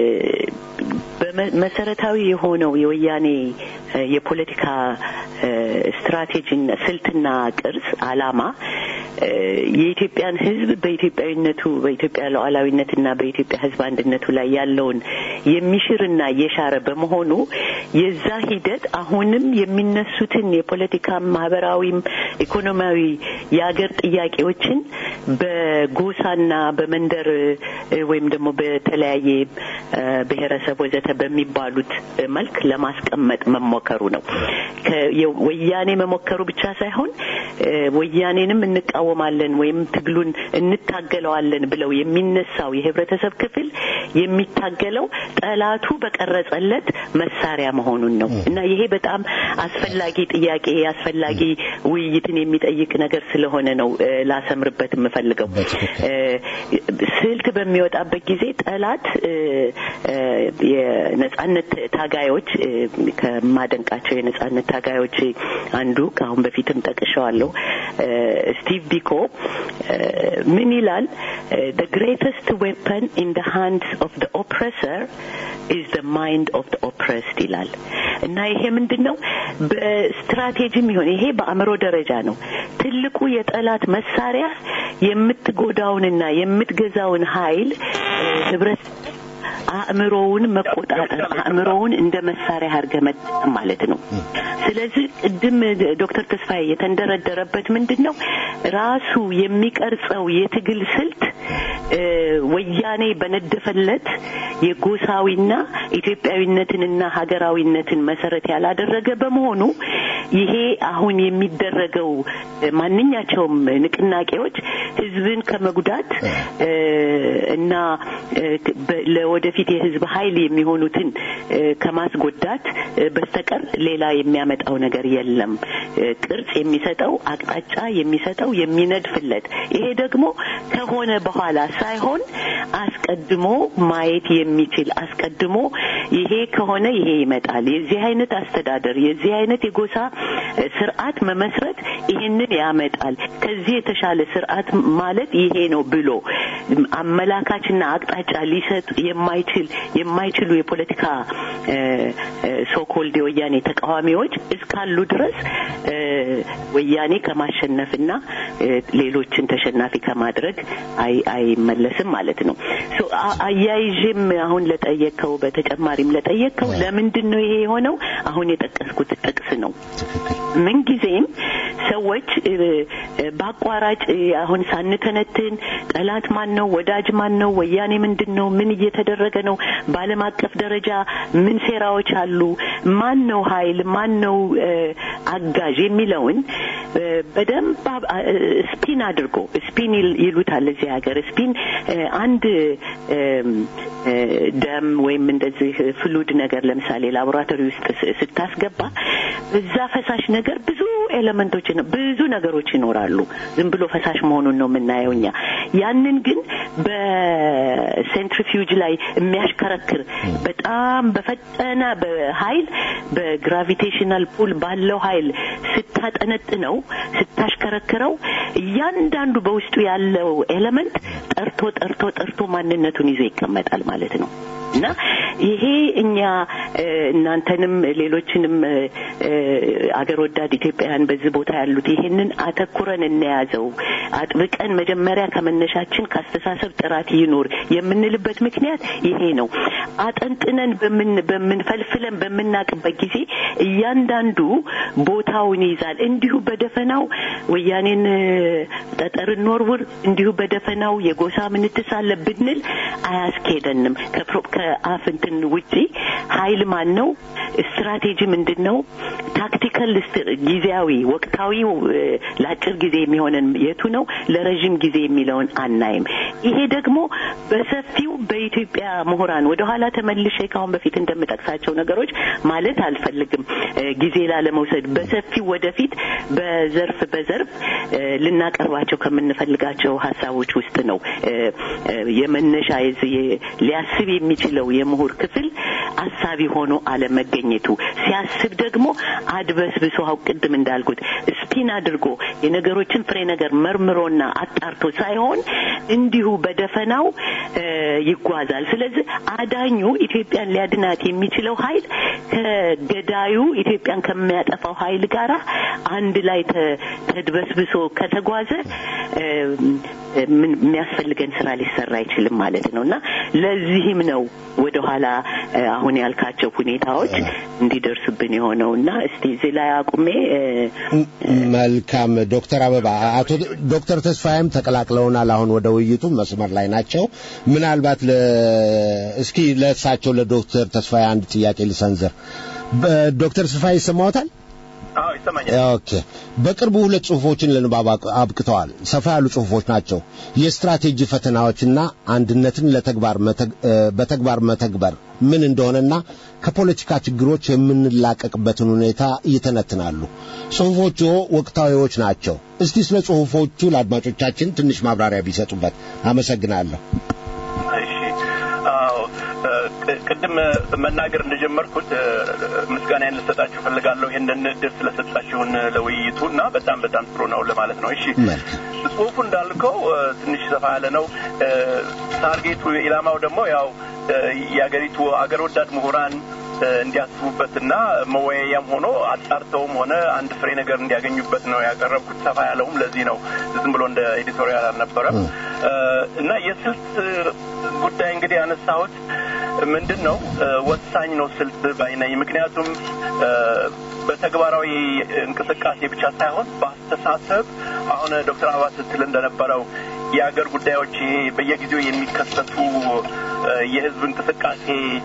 በመሰረታዊ የሆነው የወያኔ የፖለቲካ ስትራቴጂና ስልትና ቅርጽ አላማ የኢትዮጵያን ህዝብ በኢትዮጵያዊነቱ በኢትዮጵያ ሉዓላዊነትና በኢትዮጵያ ህዝብ አንድነቱ ላይ ያለውን የሚሽርና የሻረ በመሆኑ የዛ ሂደት አሁንም የሚነሱትን የፖለቲካ ማህበራዊም ኢኮኖሚያዊ የአገር ጥያቄዎችን በጎሳና በመንደር ወይም ደግሞ በተለያየ ብሔረሰብ ወዘተ በሚባሉት መልክ ለማስቀመጥ መሞከሩ ነው ወያኔ መሞከሩ ብቻ ሳይሆን ወያኔንም እንቃወማለን ወይም ትግሉን እንታገለዋለን ብለው የሚነሳው የህብረተሰብ ክፍል የሚታገለው ጠላቱ በቀረጸለት መሳሪያ መሆኑን ነው እና ይሄ በጣም አስፈላጊ ጥያቄ አስፈላጊ ውይይትን የሚጠይቅ ነገር ስለሆነ ነው ላሰምርበት የምፈልገው ስልት በሚወጣበት ጊዜ ጠላት የነጻነት ታጋዮች ከማደንቃቸው የነጻነት ታጋዮች አንዱ ካሁን በፊትም ጠቅሻለሁ ስቲቭ ቢኮ ምን ይላል the greatest weapon in the hands of the oppressor is the mind of the oppressed ይላል እና ይሄ ምንድነው በስትራቴጂም ይሆን ይሄ በአእምሮ ደረጃ ነው ትልቁ የጠላት መሳሪያ የምትጎዳውንና የምትገዛውን ኃይል ህብረት አእምሮውን መቆጣጠር አእምሮውን እንደ መሳሪያ አድርገህ መጠቀም ማለት ነው ስለዚህ ቅድም ዶክተር ተስፋዬ የተንደረደረበት ምንድነው ራሱ የሚቀርጸው የትግል ስልት ወያኔ በነደፈለት የጎሳዊና ኢትዮጵያዊነትንና ሀገራዊነትን መሰረት ያላደረገ በመሆኑ ይሄ አሁን የሚደረገው ማንኛቸውም ንቅናቄዎች ህዝብን ከመጉዳት እና ለወደፊት የህዝብ ኃይል የሚሆኑትን ከማስጎዳት በስተቀር ሌላ የሚያመጣው ነገር የለም ቅርጽ የሚሰጠው አቅጣጫ የሚሰጠው የሚነድፍለት ይሄ ደግሞ ከሆነ በኋላ ሳይሆን አስቀድሞ ማየት የሚችል አስቀድሞ ይሄ ከሆነ ይሄ ይመጣል የዚህ አይነት አስተዳደር የዚህ አይነት የጎሳ ስርዓት መመስረት ይሄንን ያመጣል ከዚህ የተሻለ ስርዓት ማለት ይሄ ነው ብሎ አመላካችና አቅጣጫ ሊሰጥ የማይችል የማይችሉ የፖለቲካ ሶኮልድ ወያኔ ተቃዋሚዎች እስካሉ ድረስ ወያኔ ከማሸነፍና ሌሎችን ተሸናፊ ከማድረግ አይ አይመለስም ማለት ነው ሶ አያይጅም አሁን ለጠየቀው በተጨማሪም ለጠየቀው ለምንድነው ይሄ የሆነው አሁን የጠቀስኩት ጥቅስ ነው ምን ጊዜም ሰዎች ባቋራጭ አሁን ሳንተነትን ጠላት ማን ነው ወዳጅ ማን ነው ወያኔ ምንድነው ምን እየተደረገ ነው በዓለም አቀፍ ደረጃ ምን ሴራዎች አሉ ማን ነው ኃይል ማን ነው አጋዥ የሚለውን በደንብ ስፒን አድርጎ ስፒን ይሉታል እዚህ ሀገር ስፒን አንድ ደም ወይም እንደዚህ ፍሉድ ነገር ለምሳሌ ላቦራቶሪ ውስጥ ስታስገባ እዛ ፈሳሽ ነገር ብዙ ኤሌመንቶች ብዙ ነገሮች ይኖራሉ ዝም ብሎ ፈሳሽ መሆኑን ነው የምናየውኛ ያንን ግን በሴንትሪፊዩጅ ላይ የሚያሽከረክር በጣም በፈጠነ በኃይል በግራቪቴሽናል ፑል ባለው ኃይል ስታጠነጥነው ስታሽከረክረው እያንዳንዱ በውስጡ ያለው ኤሌመንት ጠርቶ ጠርቶ ጠርቶ ማንነቱን ይዞ ይቀመጣል ማለት ነው እና ይሄ እኛ እናንተንም ሌሎችንም አገር ወዳድ ኢትዮጵያውያን በዚህ ቦታ ያሉት ይሄንን አተኩረን እንያዘው አጥብቀን መጀመሪያ ከመነሻችን ካስተሳሰብ ጥራት ይኖር የምንልበት ምክንያት ይሄ ነው አጠንጥነን በምን በምንፈልፍለን በመናቅበት ጊዜ እያንዳንዱ ቦታውን ይዛል እንዲሁ በደፈናው ወያኔን ጠጠር ኖርውር እንዲሁ በደፈናው የጎሳ ምንትሳለ ብንል አያስኬደንም ከአፍንትን ውጪ ኃይል ማን ነው ስትራቴጂ ምንድነው ታክቲካል ጊዜያዊ ወቅታዊ ለአጭር ጊዜ የሚሆነን የቱ ነው ለረጅም ጊዜ የሚለውን አናይም ይሄ ደግሞ በሰፊው በኢትዮጵያ ምሁራን ወደ ኋላ ተመልሼ ካሁን በፊት እንደምጠቅሳቸው ነገሮች ማለት አልፈልግም ጊዜ ላለመውሰድ በሰፊው ወደፊት በዘርፍ በዘርፍ ልናቀርባቸው ከምንፈልጋቸው ሐሳቦች ውስጥ ነው የመነሻ ሊያስብ የሚችለው የምሁር ክፍል አሳቢ ሆኖ አለመገኘቱ ሲያስብ ደግሞ አድበስብሶ አውቅድም እንዳልኩት ስፒን አድርጎ የነገሮችን ፍሬ ነገር መርምሮና አጣርቶ ሳይሆን እንዲሁ በደፈናው ይጓዛል ስለዚህ አዳኙ ኢትዮጵያን ሊያድናት የሚችለው ኃይል ከገዳዩ ኢትዮጵያን ከሚያጠፋው ኃይል ጋር አንድ ላይ ተድበስብሶ ከተጓዘ ምን የሚያስፈልገን ስራ ሊሰራ አይችልም ማለት ነውና ለዚህም ነው ወደ ኋላ አሁን ያልካቸው ሁኔታዎች እንዲደርሱብን የሆነውና እስቲ እዚህ ላይ አቁሜ መልካም ዶክተር አበባ አቶ ዶክተር ተስፋዬም ተቀላቅለውናል አሁን ወደ ውይይቱ መስመር ላይ ናቸው ምናልባት እስኪ ለሳቸው ለዶክተር ተስፋዬ አንድ ጥያቄ ልሰንዝር ዶክተር ተስፋዬ ሰማውታል አዎ ይሰማኛል ኦኬ በቅርቡ ሁለት ጽሁፎችን ለንባብ አብቅተዋል ሰፋ ያሉ ጽሁፎች ናቸው የስትራቴጂ ፈተናዎችና አንድነትን ለተግባር በተግባር መተግበር ምን እንደሆነና ከፖለቲካ ችግሮች የምንላቀቅበትን ሁኔታ ይተነትናሉ ጽሁፎቹ ወቅታዊዎች ናቸው እስቲ ስለ ጽሁፎቹ ለአድማጮቻችን ትንሽ ማብራሪያ ቢሰጡበት አመሰግናለሁ ቅድም መናገር እንደጀመርኩት ምስጋናዬን ልሰጣችሁ ፈልጋለሁ ይሄንን እድል ስለሰጣችሁን ለውይይቱና በጣም በጣም ጥሩ ነው ለማለት ነው እሺ ጽሁፉ እንዳልከው ትንሽ ሰፋ ያለ ነው ታርጌቱ ኢላማው ደግሞ ያው የአገሪቱ አገር ወዳድ ምሁራን እንዲያስቡበትና መወያያም ሆኖ አጣርተውም ሆነ አንድ ፍሬ ነገር እንዲያገኙበት ነው ያቀረብኩት ሰፋ ያለውም ለዚህ ነው ዝም ብሎ እንደ ኤዲቶሪያል አልነበረም እና የስልት ጉዳይ እንግዲህ አነሳሁት ምንድነው ወሳኝ ነው ስልት ባይነኝ ምክንያቱም በተግባራዊ እንቅስቃሴ ብቻ ሳይሆን በአስተሳሰብ አሁን ዶክተር አባስ ስትል እንደነበረው የአገር ጉዳዮች በየጊዜው የሚከሰቱ የህዝብ እንቅስቃሴ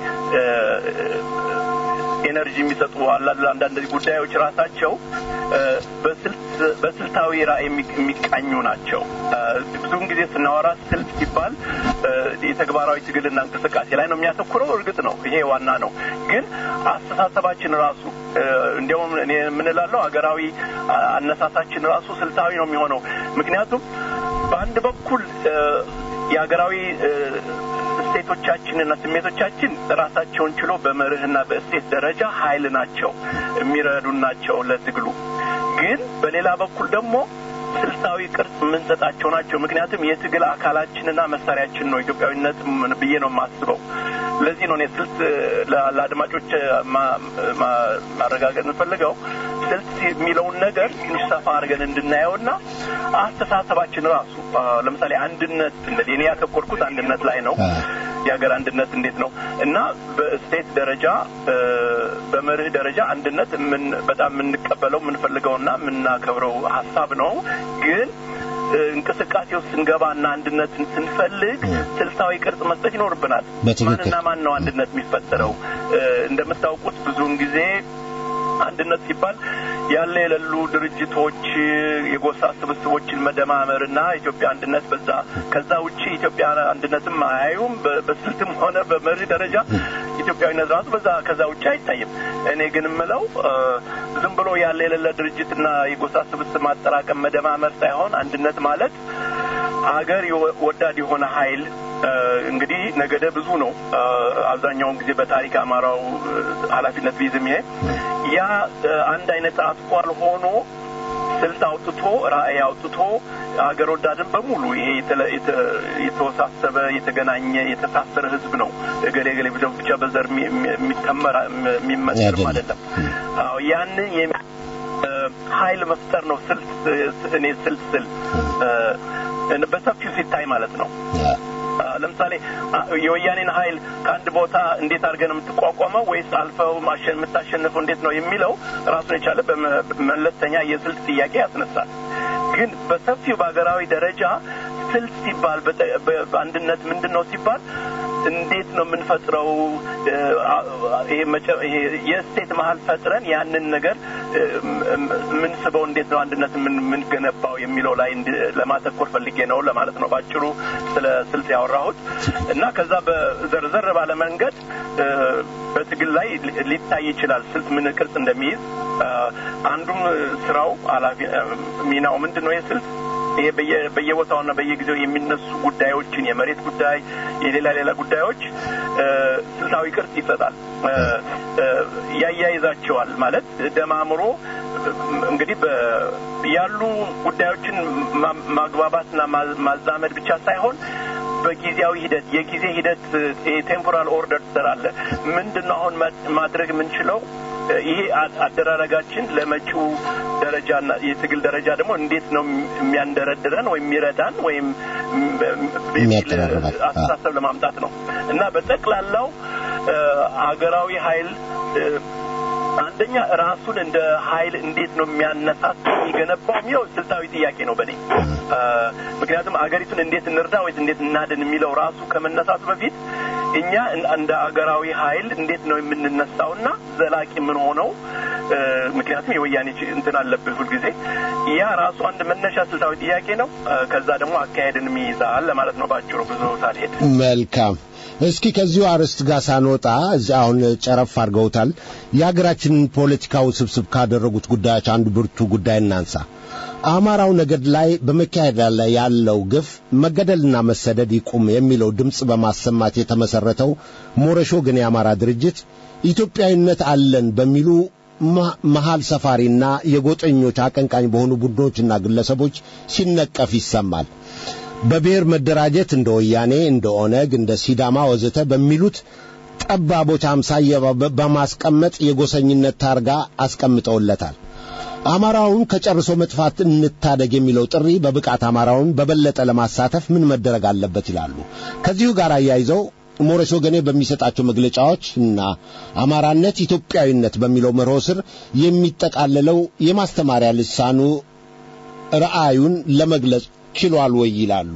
ኤነርጂ የሚሰጡ አንዳንድ ጉዳዮች ራሳቸው በስልት በስልታዊ ራዕይ የሚቃኙ ናቸው ብዙውን ጊዜ ስናወራ ስልት ሲባል የተግባራዊ ትግልና እንቅስቃሴ ላይ ነው የሚያተኩረው እርግጥ ነው ይሄ ዋና ነው ግን አስተሳሰባችን ራሱ እንደውም እኔ ምን እላለሁ አገራዊ አነሳሳችን ራሱ ስልታዊ ነው የሚሆነው ምክንያቱም በአንድ በኩል የአገራዊ ስቴቶቻችንና ስሜቶቻችን ራሳቸውን ችሎ በመርህና በእስቴት ደረጃ ኃይል ናቸው የሚረዱን ናቸው ለትግሉ ግን በሌላ በኩል ደግሞ ስልታዊ ቅርጽ ምንሰጣቸው ናቸው ምክንያቱም የትግል አካላችንና መሳሪያችን ነው ኢትዮጵያዊነት ምን ብዬ ነው ማስበው ለዚህ ነው ስልት ለአድማጮች ማረጋገጥ እንፈልገው ስልት የሚለውን ነገር ትንሽ ሰፋ አድርገን እንድናየውና አስተሳሰባችን ራሱ ለምሳሌ አንድነት እንደኔ ያተኮርኩት አንድነት ላይ ነው የሀገር አንድነት እንዴት ነው እና በስቴት ደረጃ በመርህ ደረጃ አንድነት ምን በጣም የምንቀበለው የምንፈልገውና የምናከብረው ሐሳብ ነው ግን እንቅስቃሴው ስንገባና አንድነትን ስንፈልግ ስልታዊ ቅርጽ መስጠት ይኖርብናል ማንና ማን ነው አንድነት የሚፈጠረው እንደምታውቁት ብዙውን ጊዜ አንድነት ሲባል ያለ የሌሉ ድርጅቶች የጎሳ ስብስቦችን መደማመርና ኢትዮጵያ አንድነት በዛ ከዛ ውጪ ኢትዮጵያ አንድነትም አያዩም በስልትም ሆነ በመሪ ደረጃ ኢትዮጵያዊነት ራሱ በዛ ከዛ ውጪ አይታይም እኔ ግን ምለው ዝም ብሎ ያለ የሌለ ድርጅትና የጎሳ ስብስብ ማጠራቀም መደማመር ሳይሆን አንድነት ማለት አገር ወዳድ የሆነ ኃይል እንግዲህ ነገደ ብዙ ነው አብዛኛውን ጊዜ በታሪክ አማራው ኃላፊነት ቢዝም ይሄ ያ አንድ አይነት አስኳል ሆኖ ስልት አውጥቶ ራእይ አውጥቶ አገር ወዳድን በሙሉ ይሄ የተወሳሰበ የተገናኘ የተሳሰረ ህዝብ ነው ገሌ ገሌ ብቻ በዘር የሚተመራ የሚመሰር ማለት ነው አዎ ያን ኃይል መፍጠር ነው ስልት እኔ ስልስል በሰፊው ሲታይ ማለት ነው ለምሳሌ የወያኔን ኃይል ከአንድ ቦታ እንዴት አድርገን የምትቋቋመው ወይስ አልፈው ማሸን የምታሸንፈው እንዴት ነው የሚለው ራሱን የቻለ በመለስተኛ የስልት ጥያቄ ያስነሳል ግን በሰፊው በአገራዊ ደረጃ ስልት ሲባል በአንድነት ምንድነው ሲባል እንዴት ነው የምንፈጥረው ይሄ ይሄ የስቴት መሃል ፈጥረን ያንን ነገር ምን ስበው እንዴት ነው አንድነት ምን ምን ገነባው የሚለው ላይ ለማተኮር ፈልጌ ነው ለማለት ነው ባጭሩ ስለ ስልት ያወራሁት እና ከዛ በዘርዘር ባለ መንገድ በትግል ላይ ሊታይ ይችላል ስልት ምን ቅርጽ እንደሚይዝ አንዱም ስራው አላፊ ሚናው ምንድነው የስልት ይሄ በየቦታውና በየጊዜው የሚነሱ ጉዳዮችን የመሬት ጉዳይ የሌላ ሌላ ጉዳዮች ስልታዊ ቅርጽ ይሰጣል ያያይዛቸዋል ማለት ደማምሮ እንግዲህ ያሉ ጉዳዮችን ማግባባትና ማዛመድ ብቻ ሳይሆን በጊዜያዊ ሂደት የጊዜ ሂደት ቴምፖራል ኦርደር ተራለ ምንድነው አሁን ማድረግ የምንችለው ይሄ አደራረጋችን ለመጪው ደረጃና የትግል ደረጃ ደግሞ እንዴት ነው የሚያንደረድረን ወይ የሚረዳን ወይ አስተሳሰብ ለማምጣት ነው እና በጠቅላላው አገራዊ ኃይል አንደኛ ራሱን እንደ ኃይል እንዴት ነው የሚያነሳሳው የሚገነባው የሚለው ስልታዊ ጥያቄ ነው በኔ ምክንያቱም አገሪቱን እንዴት እንርዳ ወይ እንዴት እናድን የሚለው ራሱ ከመነሳቱ በፊት እኛ እንደ አገራዊ ኃይል እንዴት ነው የምንነሳውና ዘላቂ ምን ሆነው ምክንያቱም የወያኔ እንትን አለበት ሁሉ ጊዜ ያ ራሱ አንድ መነሻ ስልታዊ ጥያቄ ነው ከዛ ደግሞ አካሄድን የሚይዛል ለማለት ነው ባጭሩ ብዙ ሳልሄድ መልካም እስኪ ከዚሁ አርስት ጋር ሳንወጣ እዚህ አሁን ጨረፍ አድርገውታል የሀገራችንን ፖለቲካው ስብስብ ካደረጉት ጉዳዮች አንዱ ብርቱ ጉዳይ እናንሳ አማራው ነገድ ላይ በመካሄድ ላይ ያለው ግፍ መገደልና መሰደድ ይቁም የሚለው ድምጽ በማሰማት የተመሰረተው ሞረሾ ግን የአማራ ድርጅት ኢትዮጵያዊነት አለን በሚሉ መሃል ሰፋሪና የጎጠኞች አቀንቃኝ በሆኑ ቡድኖችና ግለሰቦች ሲነቀፍ ይሰማል በብሔር መደራጀት እንደ ወያኔ እንደ ኦነግ እንደ ሲዳማ ወዘተ በሚሉት ጠባቦች አምሳያ በማስቀመጥ የጎሰኝነት ታርጋ አስቀምጠውለታል አማራውን ከጨርሶ መጥፋት እንታደግ የሚለው ጥሪ በብቃት አማራውን በበለጠ ለማሳተፍ ምን መደረግ አለበት ይላሉ ከዚሁ ጋር አያይዘው ሞረሾ ገኔ በሚሰጣቸው መግለጫዎችና አማራነት ኢትዮጵያዊነት በሚለው መርሆ ስር የሚጠቃለለው የማስተማሪያ ልሳኑ ራአዩን ለመግለጽ ችሏል ወይ ይላሉ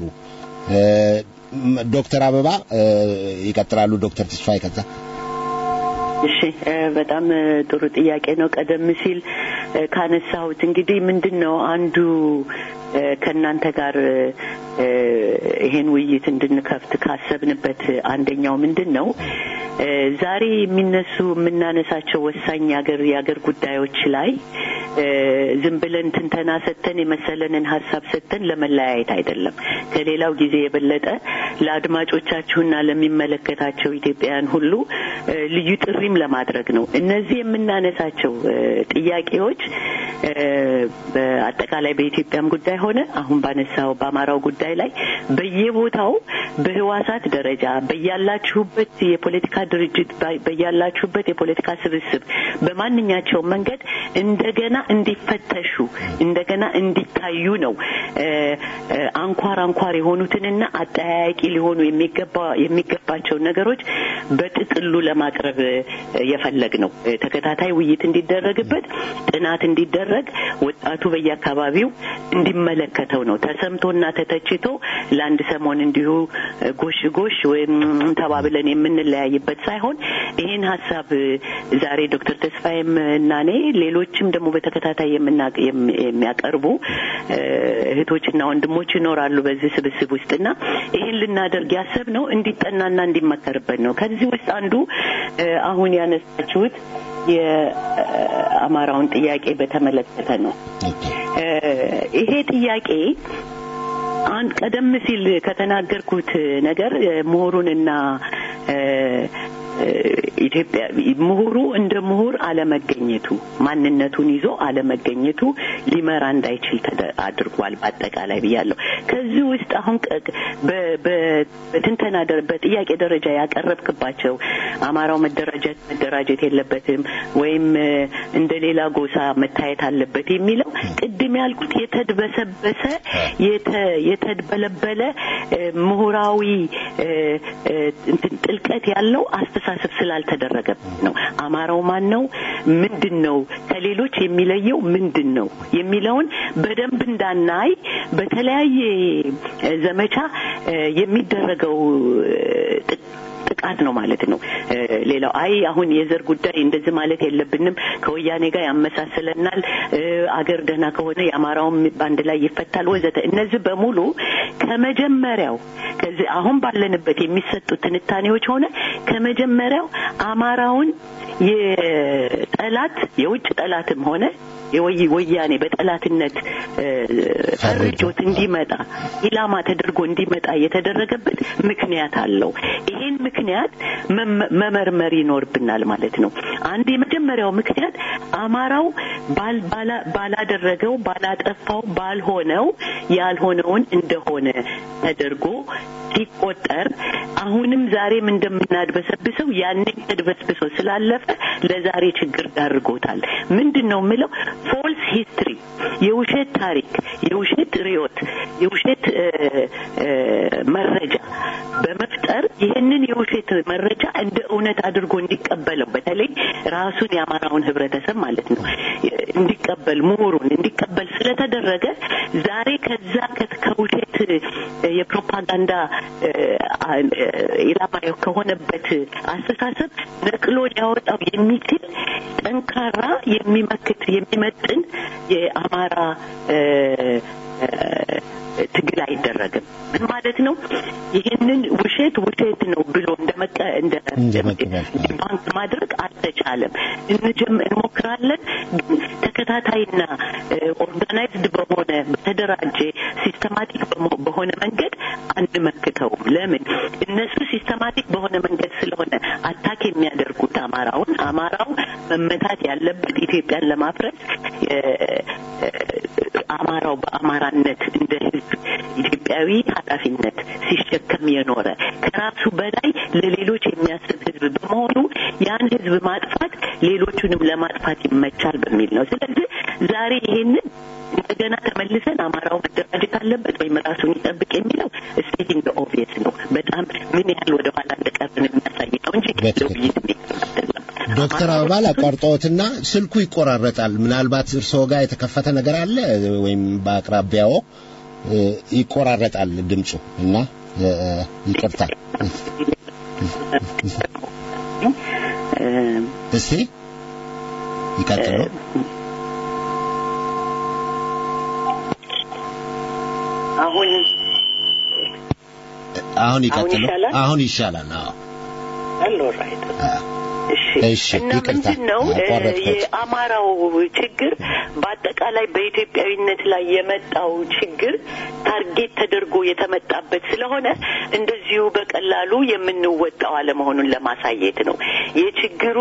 ዶክተር አበባ ይቀጥላሉ ዶክተር ተስፋይ ከዛ እሺ በጣም ጥሩ ጥያቄ ነው ቀደም ሲል ካነሳሁት እንግዲህ ምንድነው አንዱ ከናንተ ጋር ይሄን ውይይት እንድንከፍት ካሰብንበት አንደኛው ምንድነው ዛሬ የሚነሱ የምናነሳቸው ወሳኝ ያገር ያገር ጉዳዮች ላይ ዝም ብለን ትንተና ሰተን የመሰለንን ሐሳብ ሰተን ለመለያየት አይደለም ከሌላው ጊዜ የበለጠ ለአድማጮቻችሁና ለሚመለከታቸው ኢትዮጵያውያን ሁሉ ልዩ ጥሪም ለማድረግ ነው እነዚህ የምናነሳቸው ጥያቄዎች በአጠቃላይ በኢትዮጵያም ጉዳይ ሆነ አሁን ባነሳው በአማራው ጉዳይ ላይ በየቦታው በህዋሳት ደረጃ በያላችሁበት የፖለቲካ ድርጅት በያላችሁበት የፖለቲካ ስብስብ በማንኛቸው መንገድ እንደገና እንዲፈተሹ እንደገና እንዲታዩ ነው አንኳር አንኳር የሆኑትንና አጠያያቂ ሊሆኑ የሚገባ የሚገባቸው ነገሮች በጥቅሉ ለማቅረብ የፈለግ ነው ተከታታይ ውይይት እንዲደረግበት ጥናት እንዲደረግ ወጣቱ በየአካባቢው እንዲመ እንድንመለከተው ነው ተሰምቶና ተተችቶ ለአንድ ሰሞን እንዲሁ ጎሽ ጎሽ ወይም ተባብለን የምንለያይበት ሳይሆን ይሄን ሐሳብ ዛሬ ዶክተር ተስፋዬም እና እኔ ሌሎችም ደግሞ በተከታታይ የምናቀ የሚያቀርቡ እህቶችና ወንድሞች ይኖራሉ በዚህ ስብስብ ውስጥና ይሄን ልናደርግ ያሰብነው እንዲጠናና እንዲመከርበት ነው ከዚህ ውስጥ አንዱ አሁን ያነሳችሁት የአማራውን ጥያቄ በተመለከተ ነው ይሄ ጥያቄ አንድ ቀደም ሲል ከተናገርኩት ነገር ምሁሩንና ኢትዮጵያ ምሁሩ እንደ ምሁር አለመገኘቱ ማንነቱን ይዞ አለመገኘቱ ሊመራ እንዳይችል አድርጓል በአጠቃላይ ብያለሁ ከዚህ ውስጥ አሁን በትንተና በጥያቄ ደረጃ ያቀረብክባቸው አማራው መደራጀት መደራጀት የለበትም ወይም እንደሌላ ጎሳ መታየት አለበት የሚለው ቅድም ያልኩት የተድበሰበሰ የተድበለበለ ምሁራዊ ጥልቀት ያለው አስተሳሰብ ስላልተደረገበት ነው አማራው ማን ነው ምንድነው ከሌሎች የሚለየው ምንድነው የሚለውን በደንብ እንዳናይ በተለያየ ዘመቻ የሚደረገው ጥቃት ነው ማለት ነው ሌላው አይ አሁን የዘር ጉዳይ እንደዚህ ማለት የለብንም ከወያኔ ጋር ያመሳሰለናል አገር ደና ከሆነ ያማራው ባንድ ላይ ይፈታል ወዘተ እነዚህ በሙሉ ከመጀመሪያው ከዚህ አሁን ባለንበት የሚሰጡ ትንታኔዎች ሆነ ከመጀመሪያው አማራውን የጠላት የውጭ ጠላትም ሆነ የወይ ወያኔ በጠላትነት ፈርጆት እንዲመጣ ኢላማ ተደርጎ እንዲመጣ የተደረገበት ምክንያት አለው ይሄን ምክንያት መመርመር ይኖርብናል ማለት ነው አንድ የመጀመሪያው ምክንያት አማራው ባል ባላደረገው ባላጠፋው ባልሆነው ያልሆነውን እንደሆነ ተደርጎ ሲቆጠር አሁንም ዛሬም እንደምናድበሰብሰው ያንን ተድበስብሶ ስላለፈ ለዛሬ ችግር ዳርጎታል ምንድነው ምለው ፎልስ ሂስትሪ የውሸት ታሪክ የውሸት ሪዮት የውሸት መረጃ በመፍጠር ይሄንን የውሸት መረጃ እንደ እውነት አድርጎ እንዲቀበለው በተለይ ራሱን ያማራውን ህብረተሰብ ማለት ነው እንዲቀበል ምሁሩን እንዲቀበል ስለተደረገ ዛሬ ከዛ ከውሸት የፕሮፓጋንዳ ኢላማ ከሆነበት አስተሳሰብ ነቅሎ ሊያወጣው የሚችል ጠንካራ የሚመክት የሚመጥን የአማራ ትግል አይደረግም ምን ማለት ነው ይሄንን ውሸት ውሸት ነው ብሎ እንደመቀ እንደ ባንክ ማድረግ አልተቻለም እንጀም እንሞክራለን ተከታታይና ኦርጋናይዝድ በሆነ በተደራጀ ሲስተማቲክ በሆነ መንገድ አንመክተው ለምን እነሱ ሲስተማቲክ በሆነ መንገድ ስለሆነ አታክ የሚያደርጉት አማራውን አማራው መመታት ያለበት ኢትዮጵያን ለማፍረስ አማራው በአማራነት እንደ ህዝብ ኢትዮጵያዊ ኃላፊነት ሲሸከም የኖረ ከራሱ በላይ ለሌሎች የሚያስብ ህዝብ በመሆኑ ያን ህዝብ ማጥፋት ሌሎቹንም ለማጥፋት ይመቻል በሚል ነው ስለዚህ ዛሬ ይሄንን እንደገና ተመልሰን አማራው መደራጀት አለበት ወይ ራሱን ይጠብቅ የሚለው ስቴቲንግ ዘ ኦብቪየስ ነው በጣም ምን ያህል ወደ ኋላ እንደቀረን የሚያሳይ ነው እንጂ ዶክተር አባል አቋርጦትና ስልኩ ይቆራረጣል ምናልባት እርሶ ጋር የተከፈተ ነገር አለ ወይም በአቅራቢያው ይቆራረጣል ድምጹ እና ይቅርታ እሺ ይቀጥሉ አሁን አሁን ይቀጥሉ አሁን ይሻላል አዎ አሎ ራይት እሺ ይቅርታ ነው የአማራው ችግር በአጠቃላይ በኢትዮጵያዊነት ላይ የመጣው ችግር ታርጌት ተደርጎ የተመጣበት ስለሆነ እንደዚሁ በቀላሉ የምንወጣው አለመሆኑን ለማሳየት ነው የችግሩ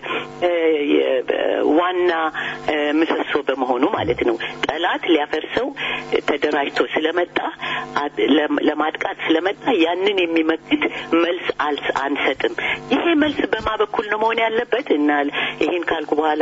የዋና ምሰሶ በመሆኑ ማለት ነው ጠላት ሊያፈርሰው ተደራጅቶ ስለመጣ ለማጥቃት ስለመጣ ያንን የሚመክት መልስ አንሰጥም ይሄ መልስ በማበኩል ነው መሆን መሆን ያለበት እና ይሄን ካልኩ በኋላ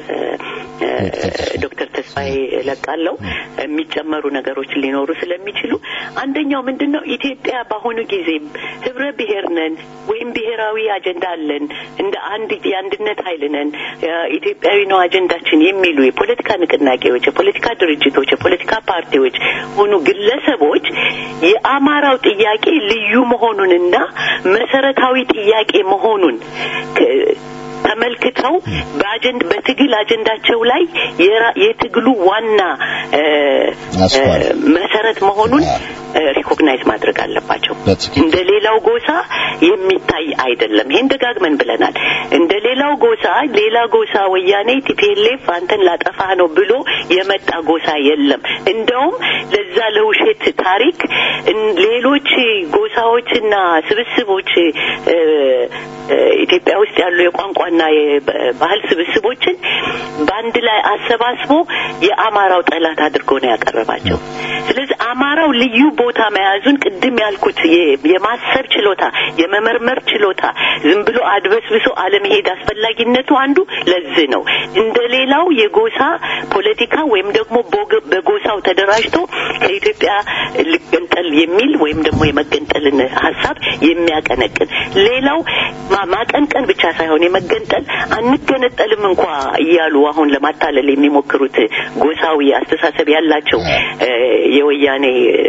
ለዶክተር ተስፋዬ ለቃለው የሚጨመሩ ነገሮች ሊኖሩ ስለሚችሉ አንደኛው ምንድነው ኢትዮጵያ በአሁኑ ጊዜ ህብረ ብሔር ነን ወይም ብሔራዊ አጀንዳ አለን እንደ አንድ የአንድነት ኃይል ነን ኢትዮጵያዊ ነው አጀንዳችን የሚሉ የፖለቲካ ንቅናቄዎች የፖለቲካ ድርጅቶች የፖለቲካ ፓርቲዎች ሆኑ ግለሰቦች የአማራው ጥያቄ ልዩ መሆኑንና መሰረታዊ ጥያቄ መሆኑን ተመልክተው በአጀንዳ በትግል አጀንዳቸው ላይ የትግሉ ዋና መሰረት መሆኑን ሪኮግናይዝ ማድረግ አለባቸው እንደሌላው ጎሳ የሚታይ አይደለም ይሄን ደጋግመን ብለናል እንደሌላው ጎሳ ሌላ ጎሳ ወያኔ ቲፒኤልኤፍ አንተን ላጠፋ ነው ብሎ የመጣ ጎሳ የለም እንደውም ለዛ ለውሸት ታሪክ ሌሎች ጎሳዎችና ስብስቦች ኢትዮጵያ ውስጥ ያሉ የቋንቋና የባህል ስብስቦችን ባንድ ላይ አሰባስቦ የአማራው ጠላት አድርጎ ነው ያቀረባቸው ስለዚህ አማራው ልዩ ቦታ መያዙን ቅድም ያልኩት የማሰብ ችሎታ የመመርመር ችሎታ ዝም ብሎ አድበስብሶ አለመሄድ አስፈላጊነቱ አንዱ ለዚህ ነው እንደሌላው የጎሳ ፖለቲካ ወይም ደግሞ በጎሳው ተደራጅቶ ከኢትዮጵያ ሊገንጠል የሚል ወይም ደግሞ የመገንጠልን ሐሳብ የሚያቀነቅን ሌላው ማቀንቀን ብቻ ሳይሆን የመገንጠል አንገነጠልም እንኳን እያሉ አሁን ለማታለል የሚሞክሩት ጎሳዊ አስተሳሰብ ያላቸው የወያኔ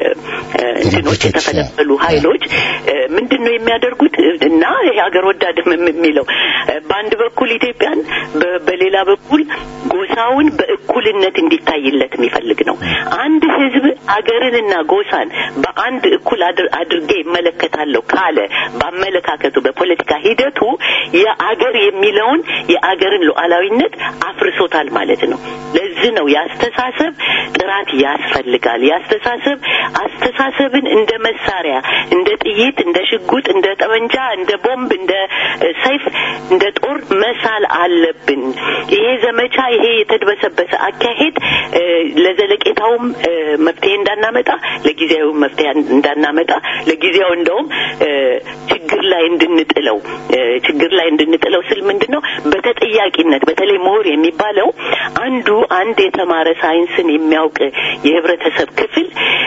እንትኖች የተፈለፈሉ ኃይሎች ምንድነው የሚያደርጉት እና የሀገር ወዳድም የሚለው በአንድ በኩል ኢትዮጵያን በሌላ በኩል ጎሳውን በእኩልነት እንዲታይለት የሚፈልግ ነው አንድ ህዝብ አገርንና ጎሳን በአንድ እኩል አድርጌ ይመለከታለሁ ካለ በአመለካከቱ በፖለቲካ ሂደቱ የአገር የሚለውን የአገርን ሉዓላዊነት አፍርሶታል ማለት ነው ለዚህ ነው ያስተሳሰብ ጥራት ያስፈልጋል ያስተሳሰብ አስተሳሰብን እንደ መሳሪያ እንደ ጥይት እንደ ሽጉጥ እንደ ጠመንጃ እንደ ቦምብ እንደ ሰይፍ እንደ ጦር መሳል አለብን ይሄ ዘመቻ ይሄ የተድበሰበሰ አካሄድ ለዘለቄታውም መፍትሄ እንዳናመጣ ለጊዜው መፍትሄ እንዳናመጣ ለጊዜው እንደውም ችግር ላይ እንድንጥለው ችግር ላይ እንድንጥለው ስል ምንድነው በተጠያቂነት በተለይ ምሁር የሚባለው አንዱ አንድ የተማረ ሳይንስን የሚያውቅ የህብረተሰብ ክፍል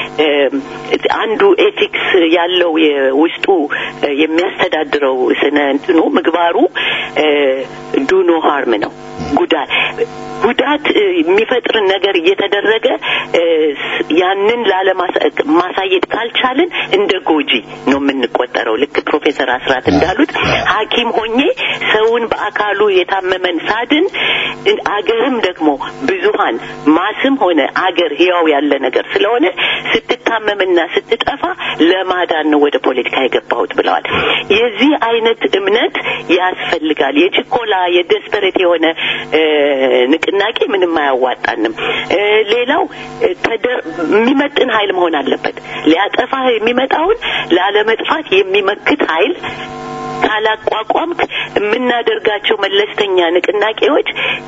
አንዱ ኤቲክስ ያለው የውስጡ የሚያስተዳድረው ስነ እንትኑ ምግባሩ ዱ ኖ ሃርም ነው ጉዳት ጉዳት የሚፈጥር ነገር እየተደረገ ያንን ላለማሳየት ካልቻልን እንደ ጎጂ ነው የምንቆጠረው ልክ ፕሮፌሰር አስራት እንዳሉት ሐኪም ሆኜ ሰውን በአካሉ የታመመን ሳድን አገርም ደግሞ ብዙሃን ማስም ሆነ አገር ህያው ያለ ነገር ስለሆነ ስትታመምና ስትጠፋ ለማዳን ነው ወደ ፖለቲካ የገባሁት ብለዋል የዚህ አይነት እምነት ያስፈልጋል የችኮላ የደስፐሬት የሆነ ንቅናቄ ምንም አያዋጣንም ሌላው የሚመጥን ኃይል መሆን አለበት ሊያጠፋ የሚመጣውን ላለመጥፋት የሚመክት ኃይል ካላቋቋምክ የምናደርጋቸው መለስተኛ ንቅናቄዎች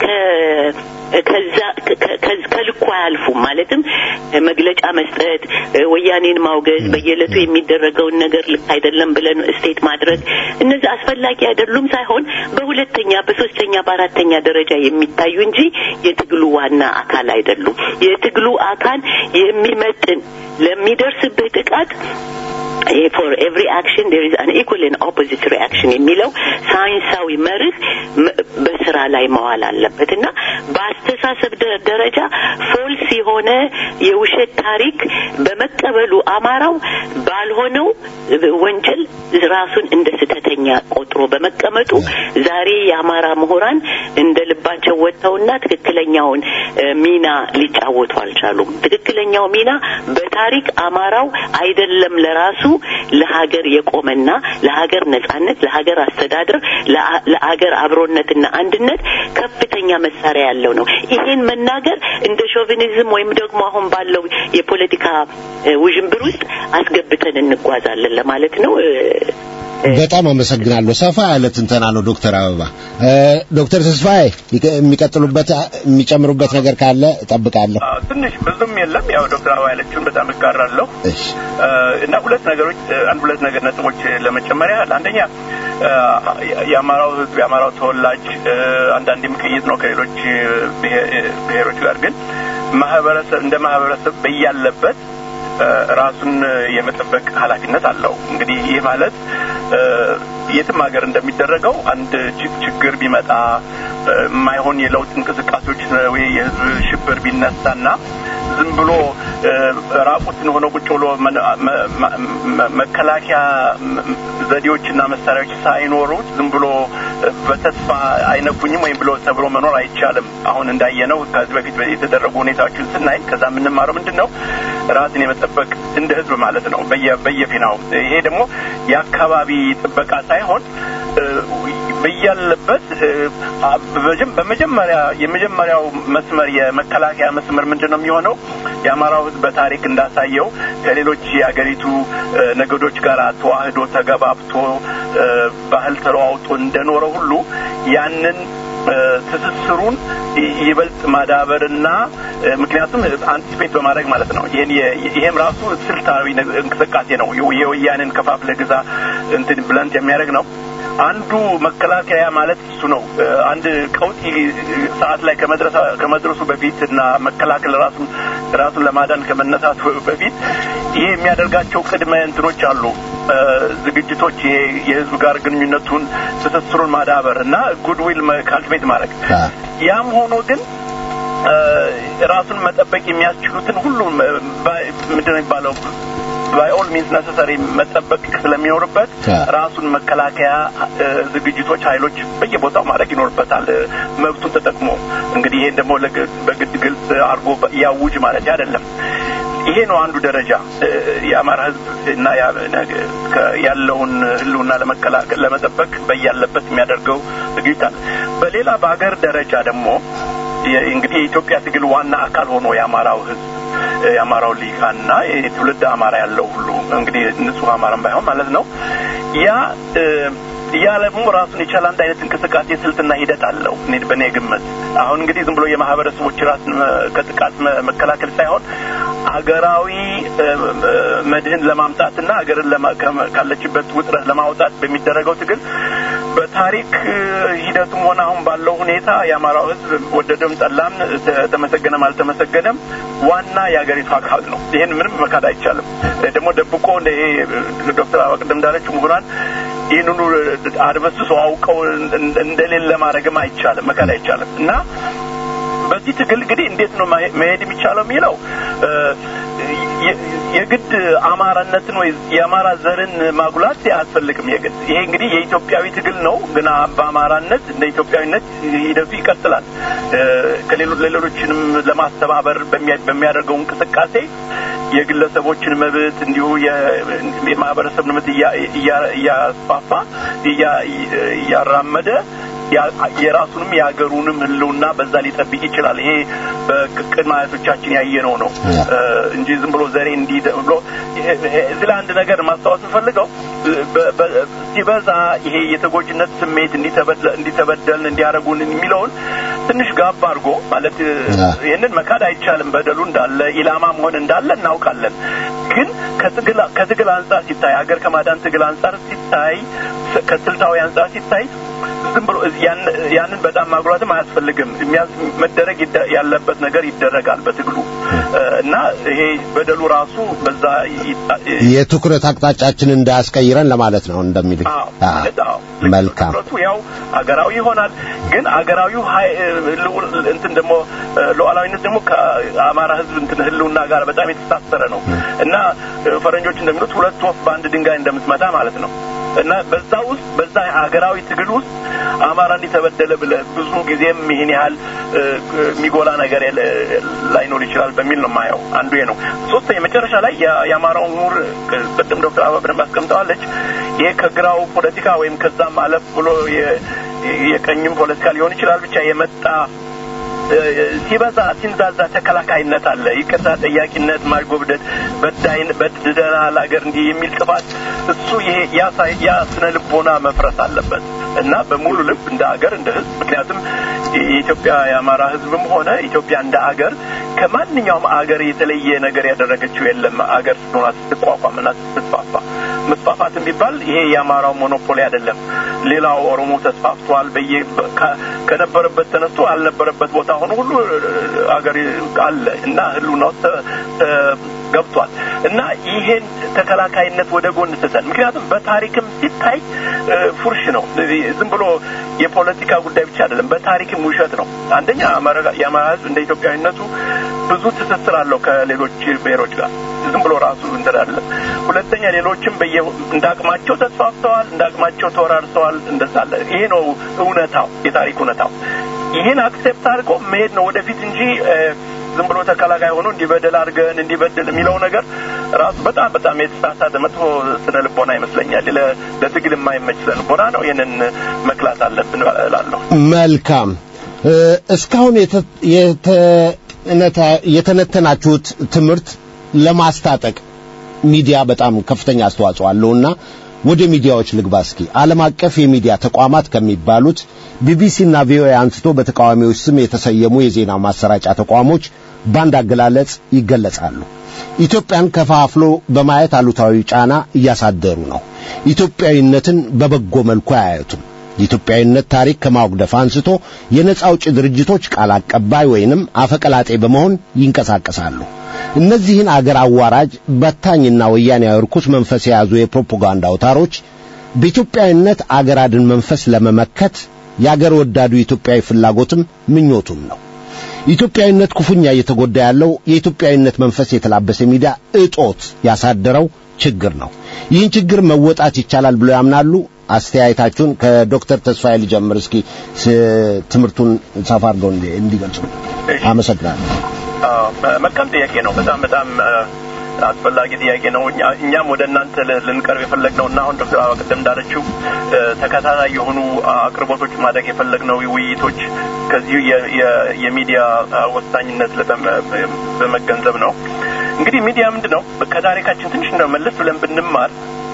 ከዛ ከልኩ አያልፉም ማለትም መግለጫ መስጠት ወያኔን ማውገዝ በየለቱ የሚደረገውን ነገር ልክ አይደለም ብለን ስቴት ማድረግ እነዚህ አስፈላጊ አይደሉም ሳይሆን በሁለተኛ በሶስተኛ በአራተኛ ደረጃ የሚታዩ እንጂ የትግሉ ዋና አካል አይደሉም የትግሉ አካል የሚመጥን ለሚደርስበት ጥቃት for every action there is an equal and opposite reaction የሚለው ሳይንሳዊ መርህ በስራ ላይ መዋል አለበትና በአስተሳሰብ ደረጃ ፎልስ የሆነ የውሸት ታሪክ በመቀበሉ አማራው ባልሆነው ወንጀል ራሱን እንደ ስተተኛ ቆጥሮ በመቀመጡ ዛሬ የአማራ ምሁራን እንደ ልባቸው ወጥተውና ትክክለኛውን ሚና ሊጫወቱ አልቻሉም ትክክለኛው ሚና በታሪክ አማራው አይደለም ለራሱ ለሀገር የቆመና ለሀገር ነጻነት ለሀገር አስተዳደር ለሀገር አብሮነትና አንድነት ከፍተኛ መሳሪያ ያለው ነው ይሄን መናገር እንደ ሾቪኒዝም ወይም ደግሞ አሁን ባለው የፖለቲካ ውዥንብር ውስጥ አስገብተን እንጓዛለን ለማለት ነው በጣም አመሰግናለሁ ሰፋ ያለ ትንተና ነው ዶክተር አበባ ዶክተር ተስፋዬ የሚቀጥሉበት የሚጨምሩበት ነገር ካለ እጠብቃለሁ ትንሽ ብዙም የለም ያው ዶክተር አበባ ያለችውን በጣም እጋራለሁ እሺ እና ሁለት ነገሮች አንድ ሁለት ነገር ነጥቦች ለመጨመሪያ አንደኛ የአማራው ህዝብ የአማራው ተወላጅ አንዳንድም ቅይጥ ነው ከሌሎች ብሔሮች ጋር ግን ማህበረሰብ እንደ ማህበረሰብ በያለበት ራሱን የመጠበቅ ኃላፊነት አለው እንግዲህ ይሄ ማለት የትም ሀገር እንደሚደረገው አንድ ችግር ቢመጣ ማይሆን የለውጥ እንቅስቃሴዎች ወይ የህዝብ ሽብር ቢነሳና ዝም ብሎ ራቁትን ሆኖ ቁጭ ብሎ መከላከያ ዘዴዎችና መሳሪያዎች ሳይኖሩ ዝም ብሎ በተስፋ አይነኩኝም ወይ ብሎ ተብሎ መኖር አይቻልም አሁን እንዳየነው ከዚህ በፊት የተደረጉ ሁኔታዎችን ስናይ ከዛ ምን ማረው ምንድነው ራስን የመጠበቅ እንደ ህዝብ ማለት ነው በየፊናው ይሄ ደግሞ የአካባቢ ጥበቃ ሳይሆን በያለበት በመጀመሪያ የመጀመሪያው መስመር የመከላከያ መስመር ምንድነው የሚሆነው የአማራው ህዝብ በታሪክ እንዳሳየው ከሌሎች የአገሪቱ ነገዶች ጋር ተዋህዶ ተገባብቶ ባህል ተለዋውጦ እንደኖረ ሁሉ ያንን ትስስሩን ይበልጥ ማዳበርና ምክንያቱም አንቲስፔት በማድረግ ማለት ነው ይሄን ይሄም ራሱ ስልታዊ እንቅስቃሴ ነው የወያኔን ከፋፍለ ግዛ እንትን ብለንት የሚያደርግ ነው አንዱ መከላከያ ማለት እሱ ነው አንድ ቀውጢ ሰዓት ላይ ከመድረስ ከመድረሱ በፊትና መከላከል ራሱን ራሱን ለማዳን ከመነሳቱ በፊት ይሄ የሚያደርጋቸው ቅድመ እንትኖች አሉ ዝግጅቶች ይሄ የህዝብ ጋር ግንኙነቱን ተሰስሩን ማዳበርና ጉድዊል ካልቲቬት ማድረግ ያም ሆኖ ግን ራሱን መጠበቅ የሚያስችሉትን ሁሉ ምንድነው የሚባለው by all means necessary መጠበቅ ስለሚኖርበት ራሱን መከላከያ ዝግጅቶች ኃይሎች በየቦታው ማድረግ ይኖርበታል መብቱን ተጠቅሞ እንግዲህ ይሄን ደግሞ በግድ ግልጽ አርጎ ያውጅ ማለት አይደለም ይሄ ነው አንዱ ደረጃ የአማራ ህዝብ እና ያለውን ህልውና ለመከላከል ለመጠበቅ በያለበት የሚያደርገው ዝግጅት በሌላ በአገር ደረጃ ደግሞ እንግዲህ የኢትዮጵያ ትግል ዋና አካል ሆኖ የአማራው ህዝብ የአማራው ሊቃና የትውልድ አማራ ያለው ሁሉ እንግዲህ ንጹህ አማራም ባይሆን ማለት ነው ያ ያለሙ ራሱን የቻለ አንድ አይነት እንቅስቃሴ ስልትና ሂደት አለው እኔ በኔ ግምት አሁን እንግዲህ ዝም ብሎ የማህበረሰቦች ራስን ከጥቃት መከላከል ሳይሆን አገራዊ መድህን ለማምጣትና አገርን ካለችበት ውጥረት ለማውጣት በሚደረገው ትግል በታሪክ ሂደቱም ሆነ አሁን ባለው ሁኔታ የአማራው ህዝብ ወደደም ጠላም ተመሰገነም አልተመሰገነም ዋና የአገሪቱ አካል ነው ይሄን ምንም መካድ አይቻልም ደግሞ ደብቆ ዶክተር አወቅደም ዳለች ምሁራን ይሄንኑ አድበስሶ አውቀው እንደሌለ ማድረግም አይቻልም መካድ አይቻልም እና በዚህ ትግል እንግዲህ እንዴት ነው መሄድ የሚቻለው የሚለው የግድ አማራነትን ወይ የአማራ ዘርን ማጉላት ያስፈልግም የግድ ይሄ እንግዲህ የኢትዮጵያዊ ትግል ነው ግን በአማራነት እንደ ኢትዮጵያዊነት ሂደቱ ይቀጥላል ከሌሎች ሌሎችንም ለማስተባበር በሚያደርገው እንቅስቃሴ የግለሰቦችን መብት እንዲሁ የማህበረሰብ መብት ያስፋፋ ያራመደ የራሱንም ያገሩንም ህልውና በዛ ሊጠብቅ ይችላል ይሄ በቅድማያቶቻችን ያየነው ነው እንጂ ዝም ብሎ ዘሬ እንዲ ብሎ እዚህ አንድ ነገር ማስተዋወቅ ፈልገው ሲበዛ ይሄ የተጎጅነት ስሜት እንዲተበደል እንዲተበደል እንዲያረጉን የሚለውን ትንሽ ጋብ አድርጎ ማለት ይሄንን መካድ አይቻልም በደሉ እንዳለ ኢላማ መሆን እንዳለ እናውቃለን ግን ከትግል ከትግል አንፃር ሲታይ ሀገር ከማዳን ትግል አንፃር ሲታይ ከስልታዊ አንፃር ሲታይ ዝም ብሎ ያንን በጣም ማጉራትም አያስፈልግም መደረግ ያለበት ነገር ይደረጋል በትግሉ እና ይሄ በደሉ ራሱ በዛ የትኩረት አቅጣጫችንን እንዳያስቀይረን ለማለት ነው እንደሚልክ አዎ መልካም ያው አገራዊ ይሆናል ግን አገራዊው እንትን ደግሞ ሉዓላዊነት ደግሞ ከአማራ ህዝብ እንትን ህልውና ጋር በጣም የተሳሰረ ነው እና ፈረንጆች እንደሚሉት ሁለት ወፍ በአንድ ድንጋይ እንደምትመታ ማለት ነው እና በዛው ውስጥ በዛ ሀገራዊ ትግል ውስጥ አማራ እንዲተበደለ ብለ ብዙ ጊዜም ይሄን ያህል የሚጎላ ነገር ላይኖር ይችላል በሚል ነው ማየው አንዱ ይሄ ነው ሶስተኛ መጨረሻ ላይ የአማራው ምሁር ቅድም ዶክተር አበብን ማስቀምጠዋለች ይሄ ከግራው ፖለቲካ ወይም ከዛም አለፍ ብሎ የቀኝም ፖለቲካ ሊሆን ይችላል ብቻ የመጣ ሲበዛ ሲንዛዛ ተከላካይነት አለ ይቅርታ ጠያቂነት ማይጎብደት በዳይን በድደና ላገር እንዲ የሚል ጥፋት እሱ ይሄ ያሳይ ያስነ ልቦና መፍረስ አለበት እና በሙሉ ልብ እንደ ሀገር እንደ ህዝብ ምክንያቱም የኢትዮጵያ የአማራ ህዝብም ሆነ ኢትዮጵያ እንደ አገር ከማንኛውም አገር የተለየ ነገር ያደረገችው የለም። አገር ስለሆነ ስትቋቋምና ስትፋፋ መስፋፋት ቢባል ይሄ የአማራው ሞኖፖሊ አይደለም። ሌላው ኦሮሞ ተስፋፍቷል። በየ ከነበረበት ተነስቶ አልነበረበት ቦታ ሆኖ ሁሉ አገር አለ እና ህሉናው ገብቷል እና ይሄን ተከላካይነት ወደ ጎን ተሰን ምክንያቱም በታሪክም ሲታይ ፉርሽ ነው። ዝም ብሎ የፖለቲካ ጉዳይ ብቻ አይደለም፣ በታሪክም ውሸት ነው። አንደኛ የአማራ ህዝብ እንደ ኢትዮጵያዊነቱ ብዙ ትስስር አለው ከሌሎች ብሔሮች ጋር ዝም ብሎ ራሱ እንተዳለ። ሁለተኛ ሌሎችም እንዳቅማቸው ተስፋፍተዋል፣ እንዳቅማቸው ተወራርሰዋል። እንደዛለ ይሄ ነው እውነታው፣ የታሪክ እውነታው። ይሄን አክሴፕት አድርጎ መሄድ ነው ወደፊት እንጂ ዝም ብሎ ተከላካይ ሆኖ እንዲበደል አድርገን እንዲበደል የሚለው ነገር ራሱ በጣም በጣም የተሳሳተ መጥፎ ስነ ልቦና ይመስለኛል። ለትግል የማይመች ስነ ልቦና ነው። ይሄንን መክላት አለብን እላለሁ። መልካም። እስካሁን የተነተናችሁት ትምህርት ለማስታጠቅ ሚዲያ በጣም ከፍተኛ አስተዋጽኦ አለውና ወደ ሚዲያዎች ልግባ እስኪ። ዓለም አቀፍ የሚዲያ ተቋማት ከሚባሉት ቢቢሲና ቪኦኤ አንስቶ በተቃዋሚዎች ስም የተሰየሙ የዜና ማሰራጫ ተቋሞች ባንድ አገላለጽ ይገለጻሉ። ኢትዮጵያን ከፋፍሎ በማየት አሉታዊ ጫና እያሳደሩ ነው። ኢትዮጵያዊነትን በበጎ መልኩ አያዩትም። የኢትዮጵያዊነት ታሪክ ከማውገፍ አንስቶ የነጻ አውጪ ድርጅቶች ቃል አቀባይ ወይንም አፈቀላጤ በመሆን ይንቀሳቀሳሉ። እነዚህን አገር አዋራጅ በታኝና ወያኔያዊ ርኩስ መንፈስ የያዙ የፕሮፓጋንዳ አውታሮች በኢትዮጵያዊነት አገር አድን መንፈስ ለመመከት የአገር ወዳዱ ኢትዮጵያዊ ፍላጎትም ምኞቱም ነው። ኢትዮጵያዊነት ኩፉኛ እየተጎዳ ያለው የኢትዮጵያዊነት መንፈስ የተላበሰ ሚዲያ እጦት ያሳደረው ችግር ነው። ይህን ችግር መወጣት ይቻላል ብለው ያምናሉ? አስተያየታችሁን ከዶክተር ተስፋዬ ልጀምር እስኪ ትምህርቱን ሰፋ አድርገው እንዲገልጹ። አመሰግናለሁ። መልካም ጥያቄ ነው። በጣም በጣም አስፈላጊ ጥያቄ ነው። እኛም ወደ እናንተ ልንቀርብ የፈለግነውና አሁን ዶክተር አበቀደም እንዳለችው ተከታታይ የሆኑ አቅርቦቶች ማድረግ የፈለግነው ውይይቶች ከዚህ የሚዲያ ወሳኝነት በመገንዘብ ነው። እንግዲህ ሚዲያ ምንድነው? ከታሪካችን ትንሽ ነው መለስ ብለን ብንማር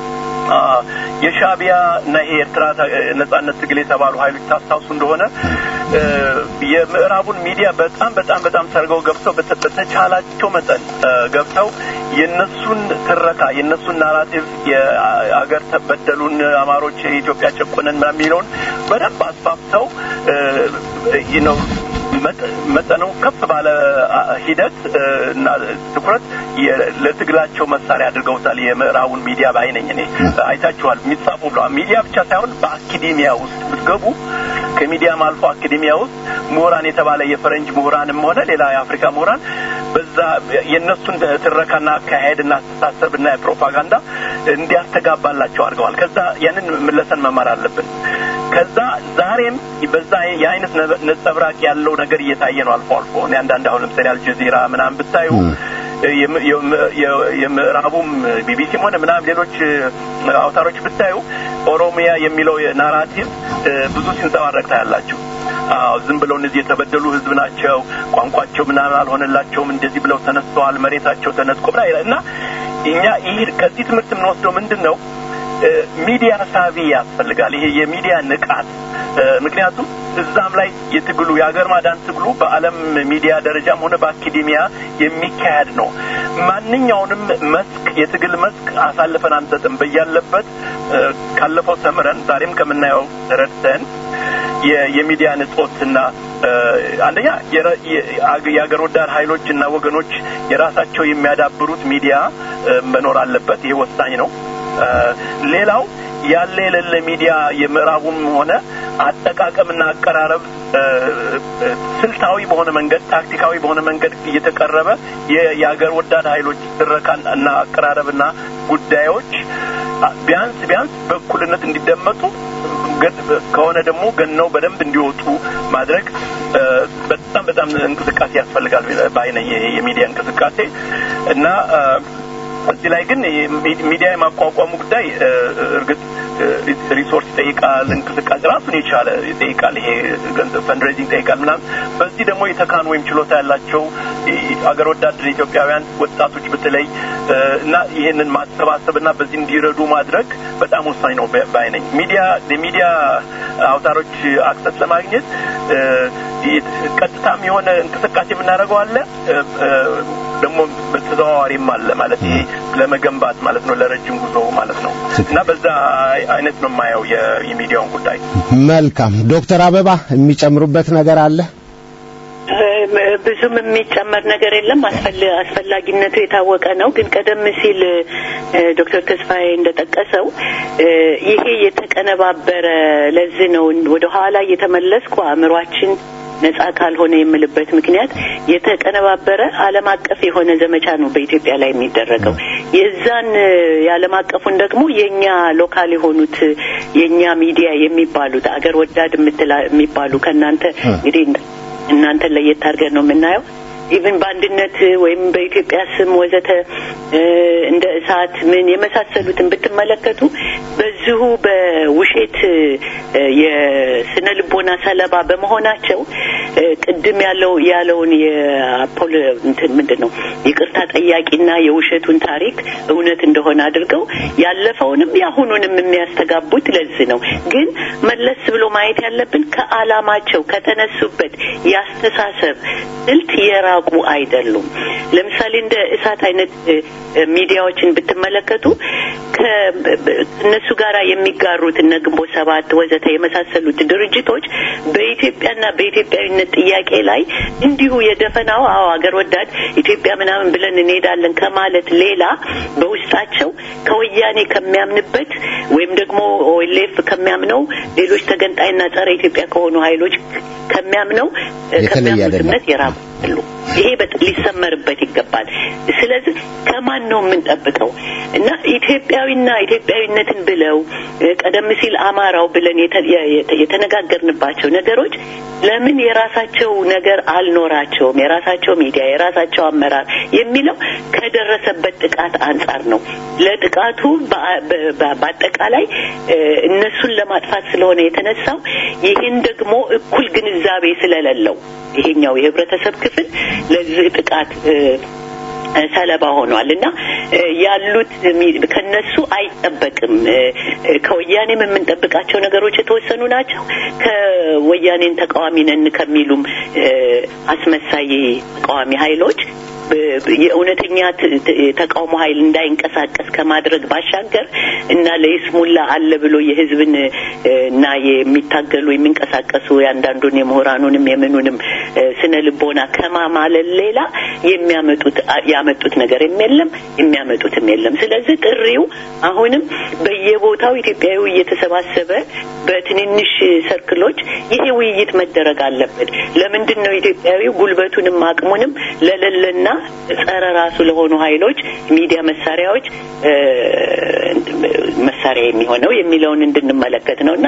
የሻቢያ እና የኤርትራ ነጻነት ትግል የተባሉ ኃይሎች ታስታውሱ እንደሆነ የምዕራቡን ሚዲያ በጣም በጣም በጣም ሰርገው ገብተው በተቻላቸው መጠን ገብተው የነሱን ትረካ የነሱን ናራቲቭ የአገር ተበደሉን አማሮች የኢትዮጵያ ጨቆነን ምናምን የሚለውን በደንብ አስፋፍተው ነው መጠኑ ከፍ ባለ ሂደት እና ትኩረት ለትግላቸው መሳሪያ አድርገውታል። የምዕራቡን ሚዲያ ባይነኝ እኔ አይታችኋል። የሚጻፉ ሚዲያ ብቻ ሳይሆን በአካዳሚያ ውስጥ ብትገቡ ከሚዲያም አልፎ አካዳሚያ ውስጥ ምሁራን የተባለ የፈረንጅ ምሁራንም ሆነ ሌላ የአፍሪካ ምሁራን በዛ የነሱን ትረካና አካሄድና አስተሳሰብና ፕሮፓጋንዳ እንዲያስተጋባላቸው አድርገዋል። ከዛ ያንን መለሰን መማር አለብን። ከዛ ዛሬም በዛ የአይነት ነጸብራቅ ያለው ነገር እየታየ ነው አልፎ አልፎ። አንዳንድ አሁን ለምሳሌ አልጀዚራ ምናምን ብታዩ የምዕራቡም ቢቢሲም ሆነ ምናምን ሌሎች አውታሮች ብታዩ ኦሮሚያ የሚለው ናራቲቭ ብዙ ሲንጸባረቅ ታያላችሁ። አዎ ዝም ብለው እነዚህ የተበደሉ ህዝብ ናቸው፣ ቋንቋቸው ምናምን አልሆነላቸውም፣ እንደዚህ ብለው ተነስተዋል፣ መሬታቸው ተነጥቆ እና እኛ ይሄ ከዚህ ትምህርት የምንወስደው ምንድነው? ሚዲያ ሳቢ ያስፈልጋል። ይሄ የሚዲያ ንቃት። ምክንያቱም እዛም ላይ የትግሉ የሀገር ማዳን ትግሉ በዓለም ሚዲያ ደረጃም ሆነ በአካዳሚያ የሚካሄድ ነው። ማንኛውንም መስክ የትግል መስክ አሳልፈን አንሰጥም። በያለበት ካለፈው ተምረን ዛሬም ከምናየው ረድተን የሚዲያ ንጾትና አንደኛ የሀገር ወዳድ ኃይሎችና ወገኖች የራሳቸው የሚያዳብሩት ሚዲያ መኖር አለበት። ይሄ ወሳኝ ነው። ሌላው ያለ የሌለ ሚዲያ የምዕራቡም ሆነ አጠቃቀምና አቀራረብ ስልታዊ በሆነ መንገድ ታክቲካዊ በሆነ መንገድ እየተቀረበ የሀገር ወዳድ ኃይሎች ትረካና አቀራረብና ጉዳዮች ቢያንስ ቢያንስ በእኩልነት እንዲደመጡ ከሆነ ደግሞ ገነው በደንብ እንዲወጡ ማድረግ በጣም በጣም እንቅስቃሴ ያስፈልጋል ባይነኝ የሚዲያ እንቅስቃሴ እና እዚህ ላይ ግን ሚዲያ የማቋቋሙ ጉዳይ እርግጥ ሪሶርስ ይጠይቃል፣ እንቅስቃሴ ራሱን የቻለ ይጠይቃል፣ ይሄ ገንዘብ ፈንድሬዚንግ ይጠይቃል ምናምን። በዚህ ደግሞ የተካኑ ወይም ችሎታ ያላቸው አገር ወዳድ ኢትዮጵያውያን ወጣቶች በተለይ እና ይሄንን ማሰባሰብና በዚህ እንዲረዱ ማድረግ በጣም ወሳኝ ነው ባይነኝ ሚዲያ ለሚዲያ አውታሮች አክሰስ ለማግኘት ቀጥታም የሆነ እንቅስቃሴ የምናደርገው አለ ደግሞ በተዘዋዋሪም አለ ማለት ይሄ ለመገንባት ማለት ነው ለረጅም ጉዞ ማለት ነው እና በዛ አይነት ነው ማየው የሚዲያውን ጉዳይ መልካም ዶክተር አበባ የሚጨምሩበት ነገር አለ ብዙም የሚጨመር ነገር የለም አስፈላጊነቱ የታወቀ ነው ግን ቀደም ሲል ዶክተር ተስፋዬ እንደጠቀሰው ይሄ የተቀነባበረ ለዚህ ነው ወደ ኋላ እየተመለስኩ አእምሯችን ነፃ ካልሆነ የምልበት ምክንያት የተቀነባበረ ዓለም አቀፍ የሆነ ዘመቻ ነው በኢትዮጵያ ላይ የሚደረገው የዛን የዓለም አቀፉን ደግሞ የኛ ሎካል የሆኑት የኛ ሚዲያ የሚባሉት አገር ወዳድ የሚባሉ ከናንተ እንግዲህ እናንተ ለየት አድርገን ነው የምናየው ኢቭን ባንድነት ወይም በኢትዮጵያ ስም ወዘተ እንደ እሳት ምን የመሳሰሉትን ብትመለከቱ በዚሁ በውሸት የስነ ልቦና ሰለባ በመሆናቸው ቅድም ያለው ያለውን የአፖል እንትን ምንድነው ይቅርታ ጠያቂና የውሸቱን ታሪክ እውነት እንደሆነ አድርገው ያለፈውንም ያሁኑንም የሚያስተጋቡት ለዚህ ነው ግን መለስ ብሎ ማየት ያለብን ከዓላማቸው ከተነሱበት ያስተሳሰብ ስልት የራቁ አይደሉም ለምሳሌ እንደ እሳት አይነት ሚዲያዎችን ብትመለከቱ ከነሱ ጋራ የሚጋሩት እነ ግንቦት ሰባት ወዘተ የመሳሰሉት ድርጅቶች በኢትዮጵያና በኢትዮጵያዊነት ጥያቄ ላይ እንዲሁ የደፈናው አዎ አገር ወዳድ ኢትዮጵያ ምናምን ብለን እንሄዳለን ከማለት ሌላ በውስጣቸው ከወያኔ ከሚያምንበት ወይም ደግሞ ኦኤልኤፍ ከሚያምነው ሌሎች ተገንጣይና ጸረ ኢትዮጵያ ከሆኑ ኃይሎች ከሚያምነው ከሚያምኑት የራቁ ይሄ ሊሰመርበት ይገባል ስለዚህ ከማን ነው የምንጠብቀው እና ኢትዮጵያዊና ኢትዮጵያዊነትን ብለው ቀደም ሲል አማራው ብለን የተነጋገርንባቸው ነገሮች ለምን የራሳቸው ነገር አልኖራቸውም የራሳቸው ሚዲያ የራሳቸው አመራር የሚለው ከደረሰበት ጥቃት አንፃር ነው ለጥቃቱ በአጠቃላይ እነሱን ለማጥፋት ስለሆነ የተነሳው ይሄን ደግሞ እኩል ግንዛቤ ስለሌለው ይሄኛው የህብረተሰብ ክፍል ለዚህ ጥቃት ሰለባ ሆኗልና ያሉት ከነሱ አይጠበቅም ከወያኔ የምንጠብቃቸው ነገሮች የተወሰኑ ናቸው ከወያኔን ተቃዋሚ ነን ከሚሉም አስመሳይ ተቃዋሚ ኃይሎች የኡነተኛ ተቃውሞ ኃይል እንዳይንቀሳቀስ ከማድረግ ባሻገር እና ለይስሙላ አለ ብሎ የህዝብን እና የሚታገሉ የሚንቀሳቀሱ ያንዳንዱን የምሁራኑንም የምኑንም ስነ ልቦና ከማማለል ሌላ የሚያመጡት ያመጡት ነገር የለም የሚያመጡትም የለም ስለዚህ ጥሪው አሁንም በየቦታው ኢትዮጵያዊ እየተሰባሰበ በትንንሽ ሰርክሎች ይሄ ውይይት መደረግ አለበት ለምንድን ነው ኢትዮጵያዊ ጉልበቱንም አቅሙንም ለለለና ጸረ ራሱ ለሆኑ ኃይሎች ሚዲያ መሳሪያዎች መሳሪያ የሚሆነው የሚለውን እንድንመለከት ነውና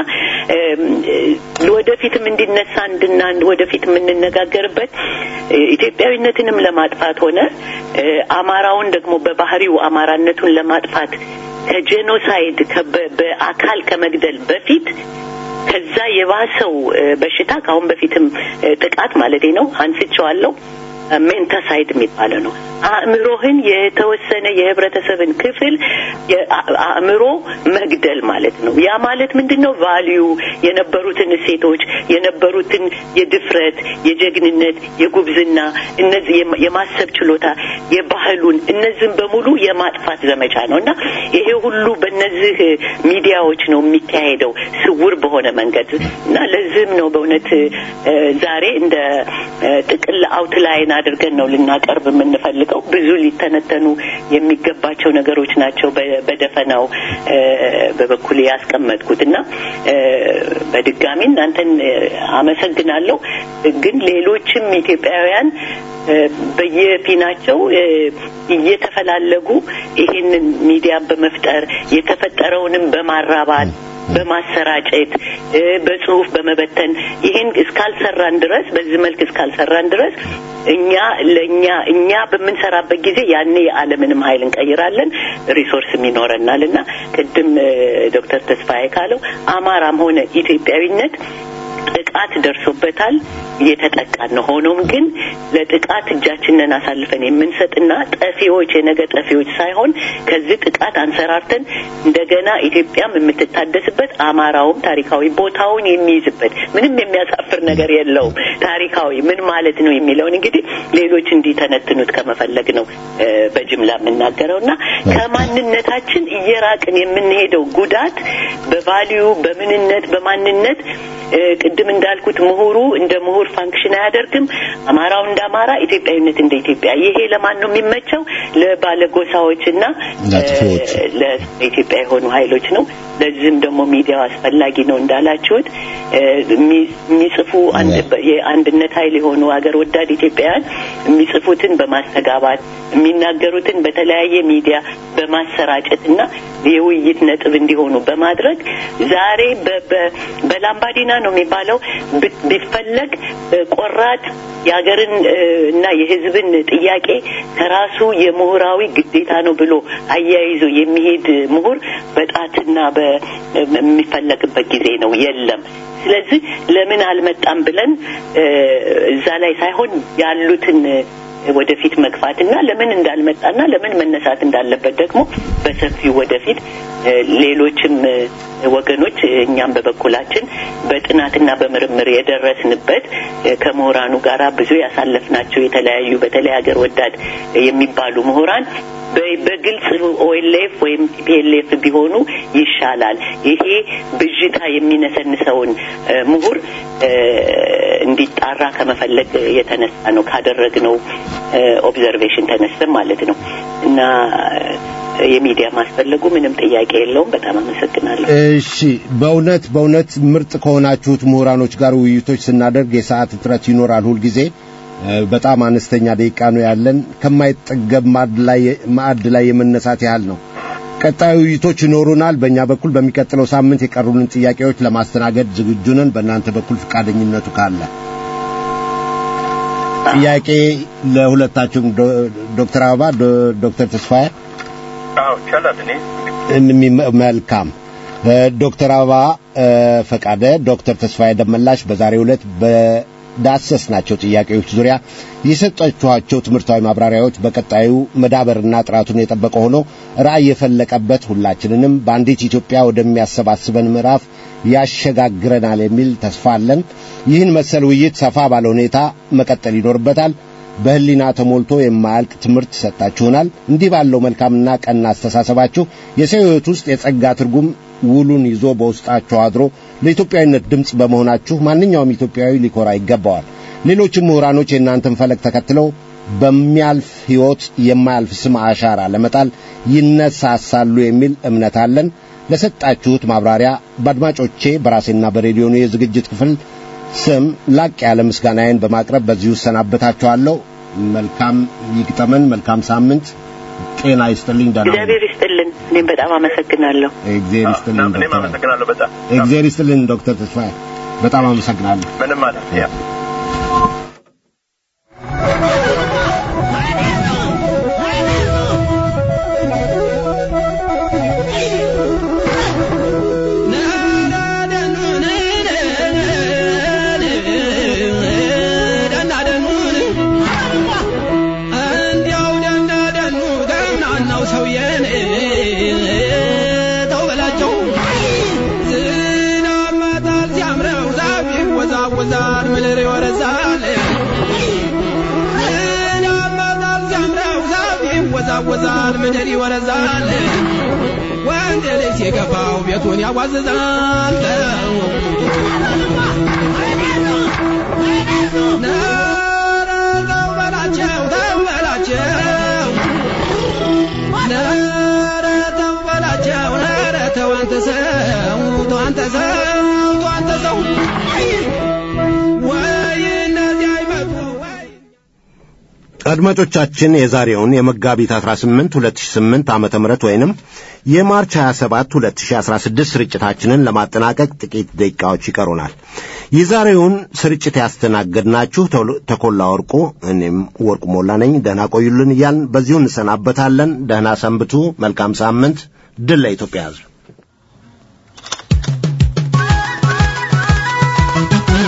ወደፊትም እንዲነሳ እንድና ወደፊት የምንነጋገርበት ኢትዮጵያዊነትንም ለማጥፋት ሆነ አማራውን ደግሞ በባህሪው አማራነቱን ለማጥፋት ከጄኖሳይድ በአካል ከመግደል በፊት ከዛ የባሰው በሽታ ካሁን በፊትም ጥቃት ማለት ነው አንስቼዋለሁ ሜንታሳይድ የሚባለው ነው አእምሮህን የተወሰነ የህብረተሰብን ክፍል አእምሮ መግደል ማለት ነው ያ ማለት ምንድነው ቫልዩ የነበሩትን እሴቶች የነበሩትን የድፍረት የጀግንነት የጉብዝና እነዚህ የማሰብ ችሎታ የባህሉን እነዚህን በሙሉ የማጥፋት ዘመቻ ነውና ይሄ ሁሉ በእነዚህ ሚዲያዎች ነው የሚካሄደው ስውር በሆነ መንገድ እና ለዚህም ነው በእውነት ዛሬ እንደ ጥቅል አውትላይን አድርገን ነው ልናቀርብ የምንፈልገው ብዙ ሊተነተኑ የሚገባቸው ነገሮች ናቸው በደፈናው በበኩሌ ያስቀመጥኩትና በድጋሚ እናንተን አመሰግናለሁ ግን ሌሎችም ኢትዮጵያውያን በየፊናቸው እየተፈላለጉ ይሄንን ሚዲያ በመፍጠር የተፈጠረውንም በማራባት በማሰራጨት በጽሁፍ በመበተን ይሄን እስካልሰራን ድረስ በዚህ መልክ እስካልሰራን ድረስ እኛ ለኛ እኛ በመንሰራበት ጊዜ ያኔ ዓለምንም ኃይል እንቀይራለን ሪሶርስም ይኖረናልና ቅድም ዶክተር ተስፋዬ ካለው አማራም ሆነ ኢትዮጵያዊነት ጥቃት ደርሶበታል እየተጠቃን ነው ሆኖም ግን ለጥቃት እጃችንን አሳልፈን የምንሰጥና ጠፊዎች የነገ ጠፊዎች ሳይሆን ከዚህ ጥቃት አንሰራርተን እንደገና ኢትዮጵያም የምትታደስበት አማራውም ታሪካዊ ቦታውን የሚይዝበት ምንም የሚያሳፍር ነገር የለውም ታሪካዊ ምን ማለት ነው የሚለውን እንግዲህ ሌሎች እንዲተነትኑት ከመፈለግ ነው በጅምላ የምናገረውና ከማንነታችን እየራቅን የምንሄደው ጉዳት በቫልዩ በምንነት በማንነት ቅድም እንዳልኩት ምሁሩ እንደ ምሁር ፋንክሽን አያደርግም አማራው እንደ አማራ ኢትዮጵያዊነት እንደ ኢትዮጵያ ይሄ ለማን ነው የሚመቸው ለባለጎሳዎችና ለኢትዮጵያ የሆኑ ኃይሎች ነው ለዚህም ደግሞ ሚዲያው አስፈላጊ ነው እንዳላችሁት የሚጽፉ የአንድነት ኃይል የሆኑ ሀገር ወዳድ ኢትዮጵያውያን የሚጽፉትን በማስተጋባት የሚናገሩትን በተለያየ ሚዲያ በማሰራጨትና የውይይት ነጥብ እንዲሆኑ በማድረግ ዛሬ በላምባዲና ነው የሚባለው ቢፈለግ ቆራጥ የሀገርን እና የህዝብን ጥያቄ ከራሱ የምሁራዊ ግዴታ ነው ብሎ አያይዞ የሚሄድ ምሁር በጣትና በሚፈለግበት ጊዜ ነው የለም ስለዚህ ለምን አልመጣም ብለን እዛ ላይ ሳይሆን ያሉትን ወደፊት መግፋትና ለምን እንዳልመጣና ለምን መነሳት እንዳለበት ደግሞ በሰፊው ወደፊት ሌሎችም ወገኖች እኛም በበኩላችን በጥናትና በምርምር የደረስንበት ከመሆራኑ ጋራ ብዙ ያሳለፍናቸው የተለያዩ በተለይ ሀገር ወዳድ የሚባሉ መሆራን በግልጽ ኦኤልኤፍ ወይም ፒኤልኤፍ ቢሆኑ ይሻላል ይሄ ብጅታ የሚነሰንሰውን ምሁር እንዲጣራ ከመፈለግ የተነሳ ነው ካደረግነው ኦብዘርቬሽን ተነስተን ማለት ነው እና የሚዲያ ማስፈለጉ ምንም ጥያቄ የለውም በጣም አመሰግናለሁ እሺ በእውነት በእውነት ምርጥ ከሆናችሁት ምሁራኖች ጋር ውይይቶች ስናደርግ የሰዓት እጥረት ይኖራል ሁሉ ጊዜ በጣም አነስተኛ ደቂቃ ነው ያለን ከማይጠገብ ማዕድ ላይ ማዕድ ላይ የመነሳት ያህል ነው ቀጣዩ ውይይቶች ይኖሩናል በእኛ በኩል በሚቀጥለው ሳምንት የቀሩልን ጥያቄዎች ለማስተናገድ ዝግጁ ነን በእናንተ በኩል ፍቃደኝነቱ ካለ ጥያቄ ለሁለታችሁም ዶክተር አበባ ዶክተር ተስፋዬ አዎ ቻላልኔ መልካም ዶክተር አበባ ፈቃደ ዶክተር ተስፋዬ ደመላሽ በዛሬው ዕለት በዳሰስናቸው ጥያቄዎች ዙሪያ የሰጣችኋቸው ትምህርታዊ ማብራሪያዎች በቀጣዩ መዳበርና ጥራቱን የጠበቀ ሆኖ ራዕይ የፈለቀበት ሁላችንንም በአንዲት ኢትዮጵያ ወደሚያሰባስበን ምዕራፍ ያሸጋግረናል የሚል ተስፋ አለን ይህን መሰል ውይይት ሰፋ ባለ ሁኔታ መቀጠል ይኖርበታል በህሊና ተሞልቶ የማያልቅ ትምህርት ሰጣችሁናል እንዲህ ባለው መልካምና ቀና አስተሳሰባችሁ የሰው ሕይወት ውስጥ የጸጋ ትርጉም ውሉን ይዞ በውስጣችሁ አድሮ ለኢትዮጵያዊነት ድምጽ በመሆናችሁ ማንኛውም ኢትዮጵያዊ ሊኮራ ይገባዋል ሌሎችም ምሁራኖች የእናንተን ፈለግ ተከትለው በሚያልፍ ሕይወት የማያልፍ ስም አሻራ ለመጣል ይነሳሳሉ የሚል እምነት አለን ለሰጣችሁት ማብራሪያ በአድማጮቼ በራሴና በሬዲዮኑ የዝግጅት ክፍል ስም ላቅ ያለ ምስጋናዬን በማቅረብ በዚሁ ሰናበታችኋለሁ መልካም ይግጠመን መልካም ሳምንት ጤና ይስጥልኝ ዳና እግዚአብሔር ይስጥልን እኔም በጣም አመሰግናለሁ እግዚአብሔር ይስጥልን እኔም አመሰግናለሁ በጣም እግዚአብሔር ይስጥልን ዶክተር ተስፋዬ በጣም አመሰግናለሁ ምንም ማለት ያ ወዛል ምድሪ ወረዛል ወንድ ልጅ የገባው ቤቱን ያዋዝዛል ነረው በላቸው ተበላቸው ነረው በላቸው ነረው አንተ ሰው አንተ ሰው አንተ ሰው አድማጮቻችን የዛሬውን የመጋቢት አስራ ስምንት ሁለት ሺህ ስምንት ዓመተ ምህረት ወይንም የማርች ሃያ ሰባት ሁለት ሺህ አስራ ስድስት ስርጭታችንን ለማጠናቀቅ ጥቂት ደቂቃዎች ይቀሩናል። የዛሬውን ስርጭት ያስተናገድናችሁ ተኮላ ወርቁ እኔም ወርቁ ሞላ ነኝ። ደህና ቆዩልን እያልን በዚሁ እንሰናበታለን። ደህና ሰንብቱ። መልካም ሳምንት። ድል ለኢትዮጵያ ሕዝብ።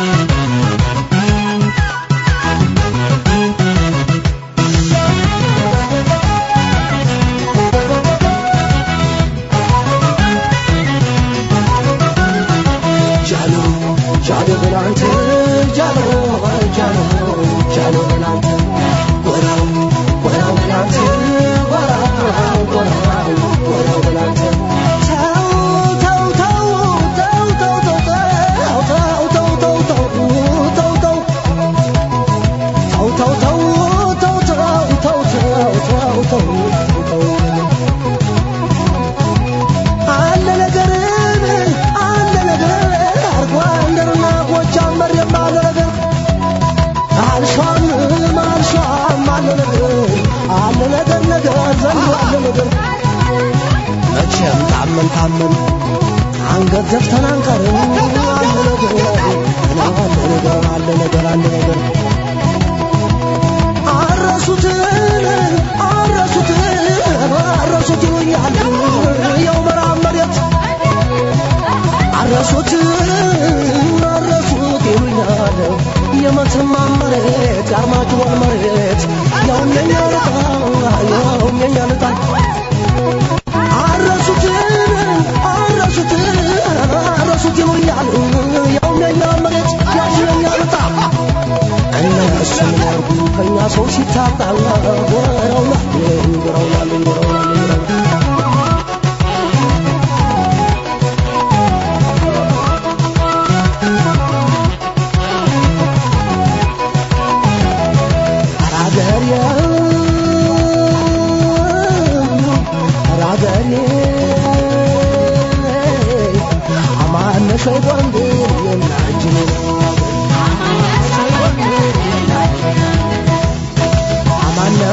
ታመን ታመን አንገት ዘፍተን አንቀርም አለ ነገር አለ ነገር አለ ነገር አለ ነገር አረሱት አረሱት አረሱት ይሉኛል ያው መራም መሬት አረሱት አረሱት ይሉኛል የመተማ መሬት የአርማጭሆን መሬት ያው የኛ ያው የኛ ልጣ አረሱት አረሱት አረሱት ይሉኛል ያው የኛ መሬት ያው የኛ ልጣ እነሱ ያርጉ ከኛ ሰው ሲታጣ ወራውና ወራውና ወራውና شيطان بين العجل عملنا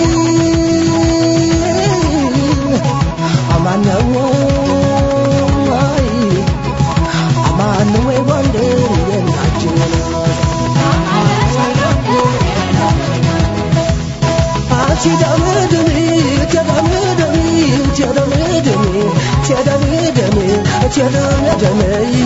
وين عملنا وين عملنا وين بين العجل أتي دمدمي تدمدمي تدمدمي تدمدمي تدمدمي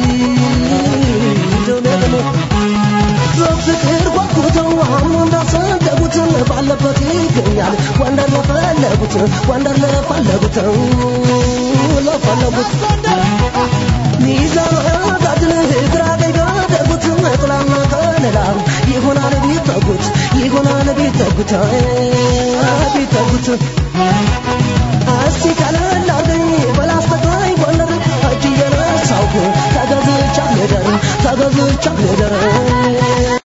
تدمدمي ፍቅር ጓጉተው አሁን እንዳሰደጉት ባለበት ይገኛል ወንደር ለፈለጉት ወንደር ለፈለጉት ለፈለጉት ሚዛን አጋድል ግራ ገደጉት ጥላና ከለላ ይሆናል ቢጠጉት ይሆናል ቢጠጉት ቢጠጉት እስቲ ከለላ አርገኝ በላስተጋይ ወንደር እጅ የነሳው ተገዝቻ ልደር ተገዝቻ ልደር